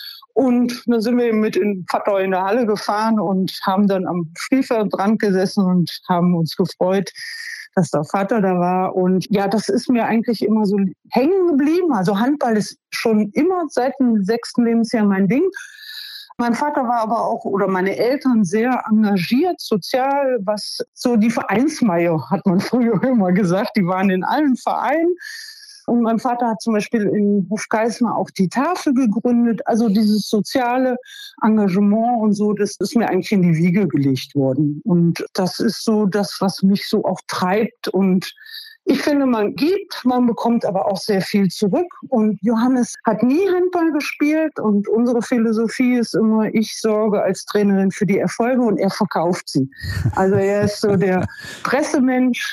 und dann sind wir eben mit dem Vater in der Halle gefahren und haben dann am Spielfeldrand gesessen und haben uns gefreut, dass der Vater da war. Und ja, das ist mir eigentlich immer so hängen geblieben. Also Handball ist schon immer seit dem sechsten Lebensjahr mein Ding. Mein Vater war aber auch, oder meine Eltern, sehr engagiert, sozial, was so die Vereinsmeier, hat man früher immer gesagt. Die waren in allen Vereinen. Und mein Vater hat zum Beispiel in Hofgeismar auch die Tafel gegründet. Also dieses soziale Engagement und so, das ist mir eigentlich in die Wiege gelegt worden. Und das ist so das, was mich so auch treibt. Und ich finde, man gibt, man bekommt aber auch sehr viel zurück. Und Johannes hat nie Handball gespielt und unsere Philosophie ist immer, ich sorge als Trainerin für die Erfolge und er verkauft sie. Also er ist so der Pressemensch.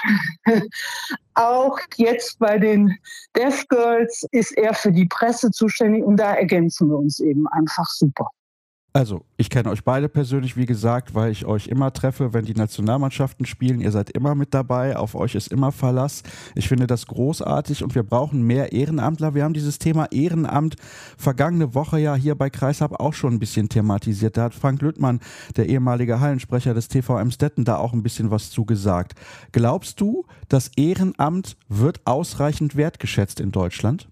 Auch jetzt bei den Deaf Girls ist er für die Presse zuständig und da ergänzen wir uns eben einfach super. Also, ich kenne euch beide persönlich, wie gesagt, weil ich euch immer treffe, wenn die Nationalmannschaften spielen. Ihr seid immer mit dabei, auf euch ist immer Verlass. Ich finde das großartig und wir brauchen mehr Ehrenamtler. Wir haben dieses Thema Ehrenamt vergangene Woche ja hier bei Kreishab auch schon ein bisschen thematisiert. Da hat Frank Lüttmann, der ehemalige Hallensprecher des T V Emstetten, da auch ein bisschen was zu gesagt. Glaubst du, das Ehrenamt wird ausreichend wertgeschätzt in Deutschland?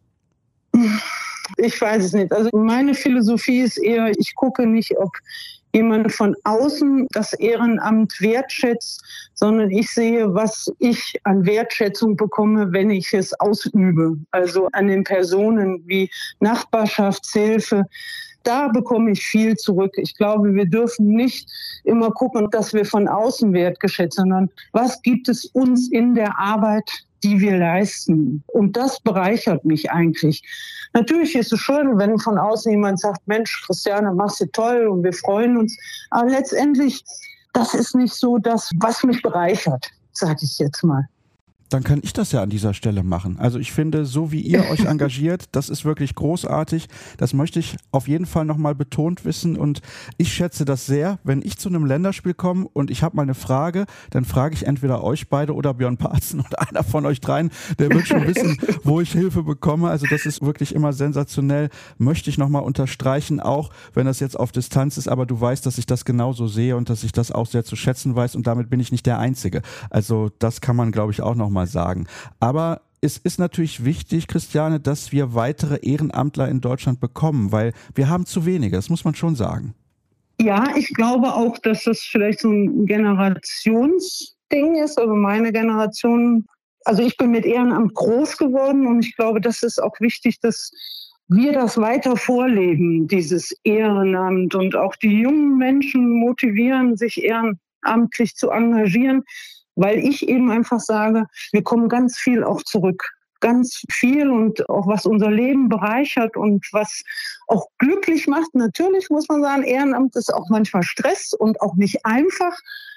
Ich weiß es nicht. Also meine Philosophie ist eher, ich gucke nicht, ob jemand von außen das Ehrenamt wertschätzt, sondern ich sehe, was ich an Wertschätzung bekomme, wenn ich es ausübe. Also an den Personen wie Nachbarschaftshilfe. Da bekomme ich viel zurück. Ich glaube, wir dürfen nicht immer gucken, dass wir von außen wertgeschätzt, sondern was gibt es uns in der Arbeit, die wir leisten. Und das bereichert mich eigentlich. Natürlich ist es schön, wenn von außen jemand sagt, Mensch, Christiane, machst du toll und wir freuen uns. Aber letztendlich, das ist nicht so das, was mich bereichert, sage ich jetzt mal. Dann kann ich das ja an dieser Stelle machen. Also ich finde, so wie ihr euch engagiert, das ist wirklich großartig. Das möchte ich auf jeden Fall nochmal betont wissen und ich schätze das sehr. Wenn ich zu einem Länderspiel komme und ich habe mal eine Frage, dann frage ich entweder euch beide oder Björn Parzen und einer von euch dreien, der wird schon wissen, wo ich Hilfe bekomme. Also das ist wirklich immer sensationell. Möchte ich nochmal unterstreichen, auch wenn das jetzt auf Distanz ist, aber du weißt, dass ich das genauso sehe und dass ich das auch sehr zu schätzen weiß und damit bin ich nicht der Einzige. Also das kann man, glaube ich, auch nochmal sagen. Aber es ist natürlich wichtig, Christiane, dass wir weitere Ehrenamtler in Deutschland bekommen, weil wir haben zu wenige, das muss man schon sagen. Ja, ich glaube auch, dass das vielleicht so ein Generationsding ist. Also meine Generation, also ich bin mit Ehrenamt groß geworden und ich glaube, das ist auch wichtig, dass wir das weiter vorleben, dieses Ehrenamt und auch die jungen Menschen motivieren, sich ehrenamtlich zu engagieren. Weil ich eben einfach sage, wir kommen ganz viel auch zurück. Ganz viel und auch was unser Leben bereichert und was auch glücklich macht. Natürlich muss man sagen, Ehrenamt ist auch manchmal Stress und auch nicht einfach.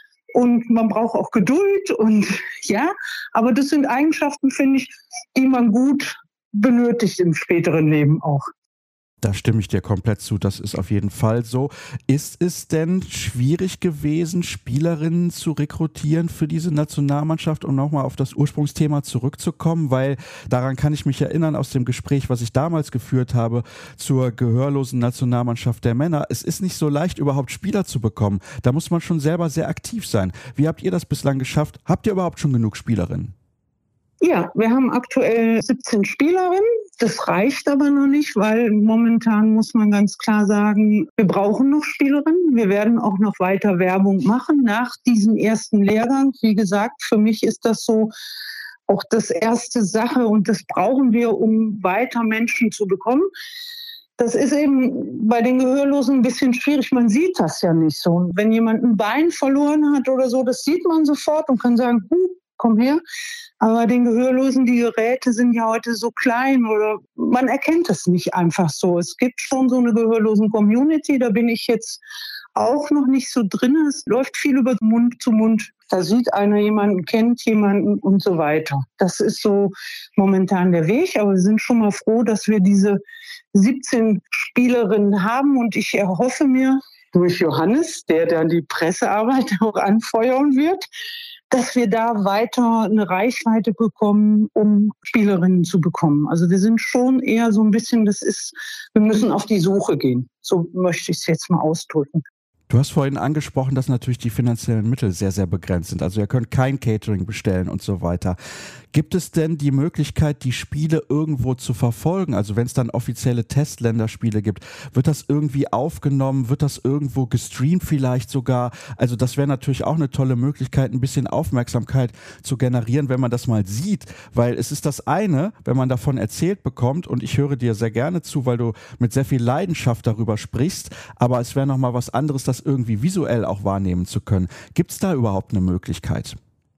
Und man braucht auch Geduld und ja, aber das sind Eigenschaften, finde ich, die man gut benötigt im späteren Leben auch. Da stimme ich dir komplett zu, das ist auf jeden Fall so. Ist es denn schwierig gewesen, Spielerinnen zu rekrutieren für diese Nationalmannschaft, um nochmal auf das Ursprungsthema zurückzukommen? Weil daran kann ich mich erinnern aus dem Gespräch, was ich damals geführt habe zur gehörlosen Nationalmannschaft der Männer. Es ist nicht so leicht, überhaupt Spieler zu bekommen. Da muss man schon selber sehr aktiv sein. Wie habt ihr das bislang geschafft? Habt ihr überhaupt schon genug Spielerinnen? Ja, wir haben aktuell siebzehn Spielerinnen. Das reicht aber noch nicht, weil momentan muss man ganz klar sagen, wir brauchen noch Spielerinnen. Wir werden auch noch weiter Werbung machen nach diesem ersten Lehrgang. Wie gesagt, für mich ist das so auch das erste Sache und das brauchen wir, um weiter Menschen zu bekommen. Das ist eben bei den Gehörlosen ein bisschen schwierig. Man sieht das ja nicht so. Und wenn jemand ein Bein verloren hat oder so, das sieht man sofort und kann sagen, huh, komm her. Aber den Gehörlosen, die Geräte sind ja heute so klein oder man erkennt es nicht einfach so. Es gibt schon so eine Gehörlosen-Community, da bin ich jetzt auch noch nicht so drin. Es läuft viel über Mund zu Mund. Da sieht einer jemanden, kennt jemanden und so weiter. Das ist so momentan der Weg, aber wir sind schon mal froh, dass wir diese siebzehn Spielerinnen haben und ich erhoffe mir durch Johannes, der dann die Pressearbeit auch anfeuern wird, dass wir da weiter eine Reichweite bekommen, um Spielerinnen zu bekommen. Also wir sind schon eher so ein bisschen, das ist, wir müssen auf die Suche gehen. So möchte ich es jetzt mal ausdrücken. Du hast vorhin angesprochen, dass natürlich die finanziellen Mittel sehr, sehr begrenzt sind. Also ihr könnt kein Catering bestellen und so weiter. Gibt es denn die Möglichkeit, die Spiele irgendwo zu verfolgen? Also wenn es dann offizielle Testländerspiele gibt, wird das irgendwie aufgenommen? Wird das irgendwo gestreamt vielleicht sogar? Also das wäre natürlich auch eine tolle Möglichkeit, ein bisschen Aufmerksamkeit zu generieren, wenn man das mal sieht. Weil es ist das eine, wenn man davon erzählt bekommt und ich höre dir sehr gerne zu, weil du mit sehr viel Leidenschaft darüber sprichst, aber es wäre nochmal was anderes, das irgendwie visuell auch wahrnehmen zu können. Gibt es da überhaupt eine Möglichkeit?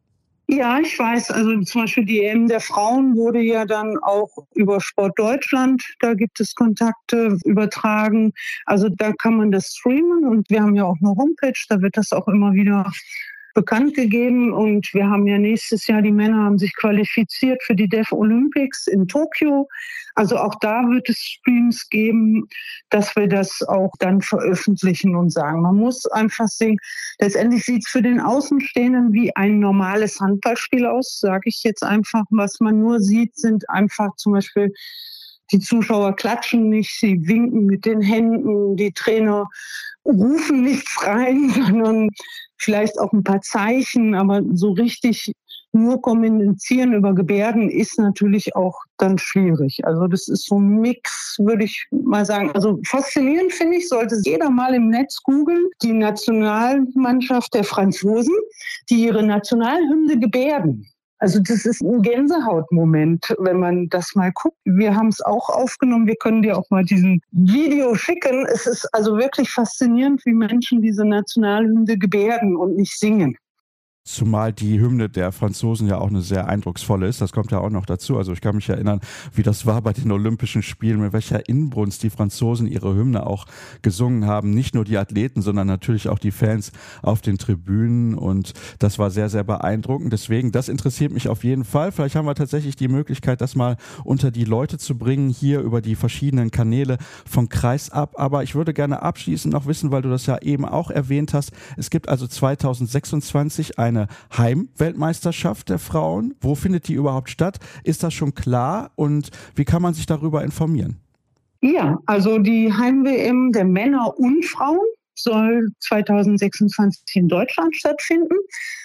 Ja, ich weiß, also zum Beispiel die E M der Frauen wurde ja dann auch über Sport Deutschland, da gibt es Kontakte übertragen. Also da kann man das streamen und wir haben ja auch eine Homepage, da wird das auch immer wieder bekannt gegeben und wir haben ja nächstes Jahr, die Männer haben sich qualifiziert für die Deaf Olympics in Tokio. Also auch da wird es Streams geben, dass wir das auch dann veröffentlichen und sagen. Man muss einfach sehen, letztendlich sieht es für den Außenstehenden wie ein normales Handballspiel aus, sage ich jetzt einfach. Was man nur sieht, sind einfach zum Beispiel die Zuschauer klatschen nicht, sie winken mit den Händen, die Trainer rufen nichts rein, sondern vielleicht auch ein paar Zeichen, aber so richtig nur kommunizieren über Gebärden ist natürlich auch dann schwierig. Also das ist so ein Mix, würde ich mal sagen. Also faszinierend finde ich, sollte jeder mal im Netz googeln, die Nationalmannschaft der Franzosen, die ihre Nationalhymne gebärden. Also das ist ein Gänsehautmoment, wenn man das mal guckt. Wir haben es auch aufgenommen, wir können dir auch mal diesen Video schicken. Es ist also wirklich faszinierend, wie Menschen diese Nationalhymne gebärden und nicht singen. Zumal die Hymne der Franzosen ja auch eine sehr eindrucksvolle ist. Das kommt ja auch noch dazu. Also ich kann mich erinnern, wie das war bei den Olympischen Spielen, mit welcher Inbrunst die Franzosen ihre Hymne auch gesungen haben. Nicht nur die Athleten, sondern natürlich auch die Fans auf den Tribünen. Und das war sehr, sehr beeindruckend. Deswegen, das interessiert mich auf jeden Fall. Vielleicht haben wir tatsächlich die Möglichkeit, das mal unter die Leute zu bringen, hier über die verschiedenen Kanäle von Kreisab. Aber ich würde gerne abschließend noch wissen, weil du das ja eben auch erwähnt hast. Es gibt also zweitausendsechsundzwanzig ein eine Heimweltmeisterschaft der Frauen. Wo findet die überhaupt statt? Ist das schon klar und wie kann man sich darüber informieren? Ja, also die Heim-W M der Männer und Frauen soll zweitausendsechsundzwanzig in Deutschland stattfinden.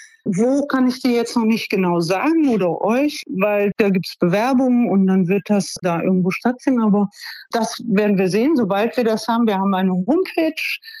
Wo kann ich dir jetzt noch nicht genau sagen oder euch, weil da gibt es Bewerbungen und dann wird das da irgendwo stattfinden. Aber das werden wir sehen, sobald wir das haben. Wir haben eine Homepage,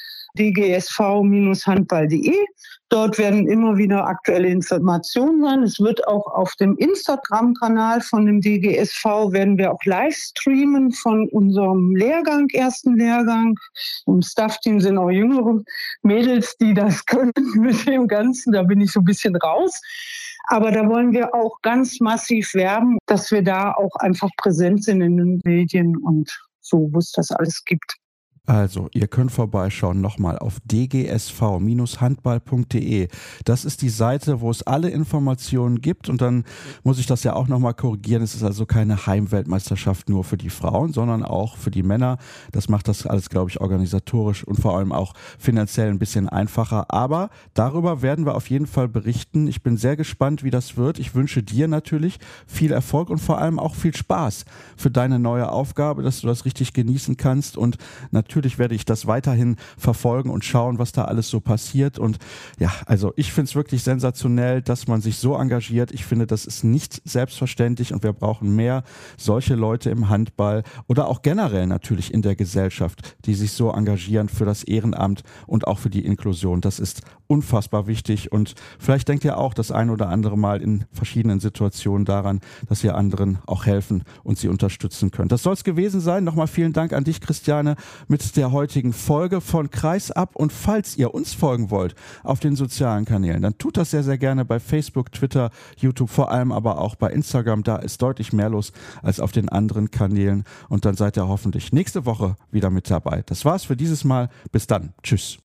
d g s v Handball punkt de. Dort werden immer wieder aktuelle Informationen sein. Es wird auch auf dem Instagram-Kanal von dem D G S V werden wir auch live streamen von unserem Lehrgang, ersten Lehrgang. Im Staff-Team sind auch jüngere Mädels, die das können mit dem Ganzen. Da bin ich so ein bisschen raus. Aber da wollen wir auch ganz massiv werben, dass wir da auch einfach präsent sind in den Medien und so, wo es das alles gibt. Also, ihr könnt vorbeischauen nochmal auf d g s v Handball punkt de. Das ist die Seite, wo es alle Informationen gibt und dann muss ich das ja auch nochmal korrigieren. Es ist also keine Heimweltmeisterschaft nur für die Frauen, sondern auch für die Männer. Das macht das alles, glaube ich, organisatorisch und vor allem auch finanziell ein bisschen einfacher. Aber darüber werden wir auf jeden Fall berichten. Ich bin sehr gespannt, wie das wird. Ich wünsche dir natürlich viel Erfolg und vor allem auch viel Spaß für deine neue Aufgabe, dass du das richtig genießen kannst und natürlich Natürlich werde ich das weiterhin verfolgen und schauen, was da alles so passiert. Und ja, also ich finde es wirklich sensationell, dass man sich so engagiert. Ich finde, das ist nicht selbstverständlich und wir brauchen mehr solche Leute im Handball oder auch generell natürlich in der Gesellschaft, die sich so engagieren für das Ehrenamt und auch für die Inklusion. Das ist unfassbar wichtig und vielleicht denkt ihr auch das ein oder andere Mal in verschiedenen Situationen daran, dass ihr anderen auch helfen und sie unterstützen könnt. Das soll es gewesen sein. Nochmal vielen Dank an dich, Christiane, mit der heutigen Folge von Kreisab. Und falls ihr uns folgen wollt auf den sozialen Kanälen, dann tut das sehr, sehr gerne bei Facebook, Twitter, YouTube, vor allem aber auch bei Instagram. Da ist deutlich mehr los als auf den anderen Kanälen. Und dann seid ihr hoffentlich nächste Woche wieder mit dabei. Das war's für dieses Mal. Bis dann. Tschüss.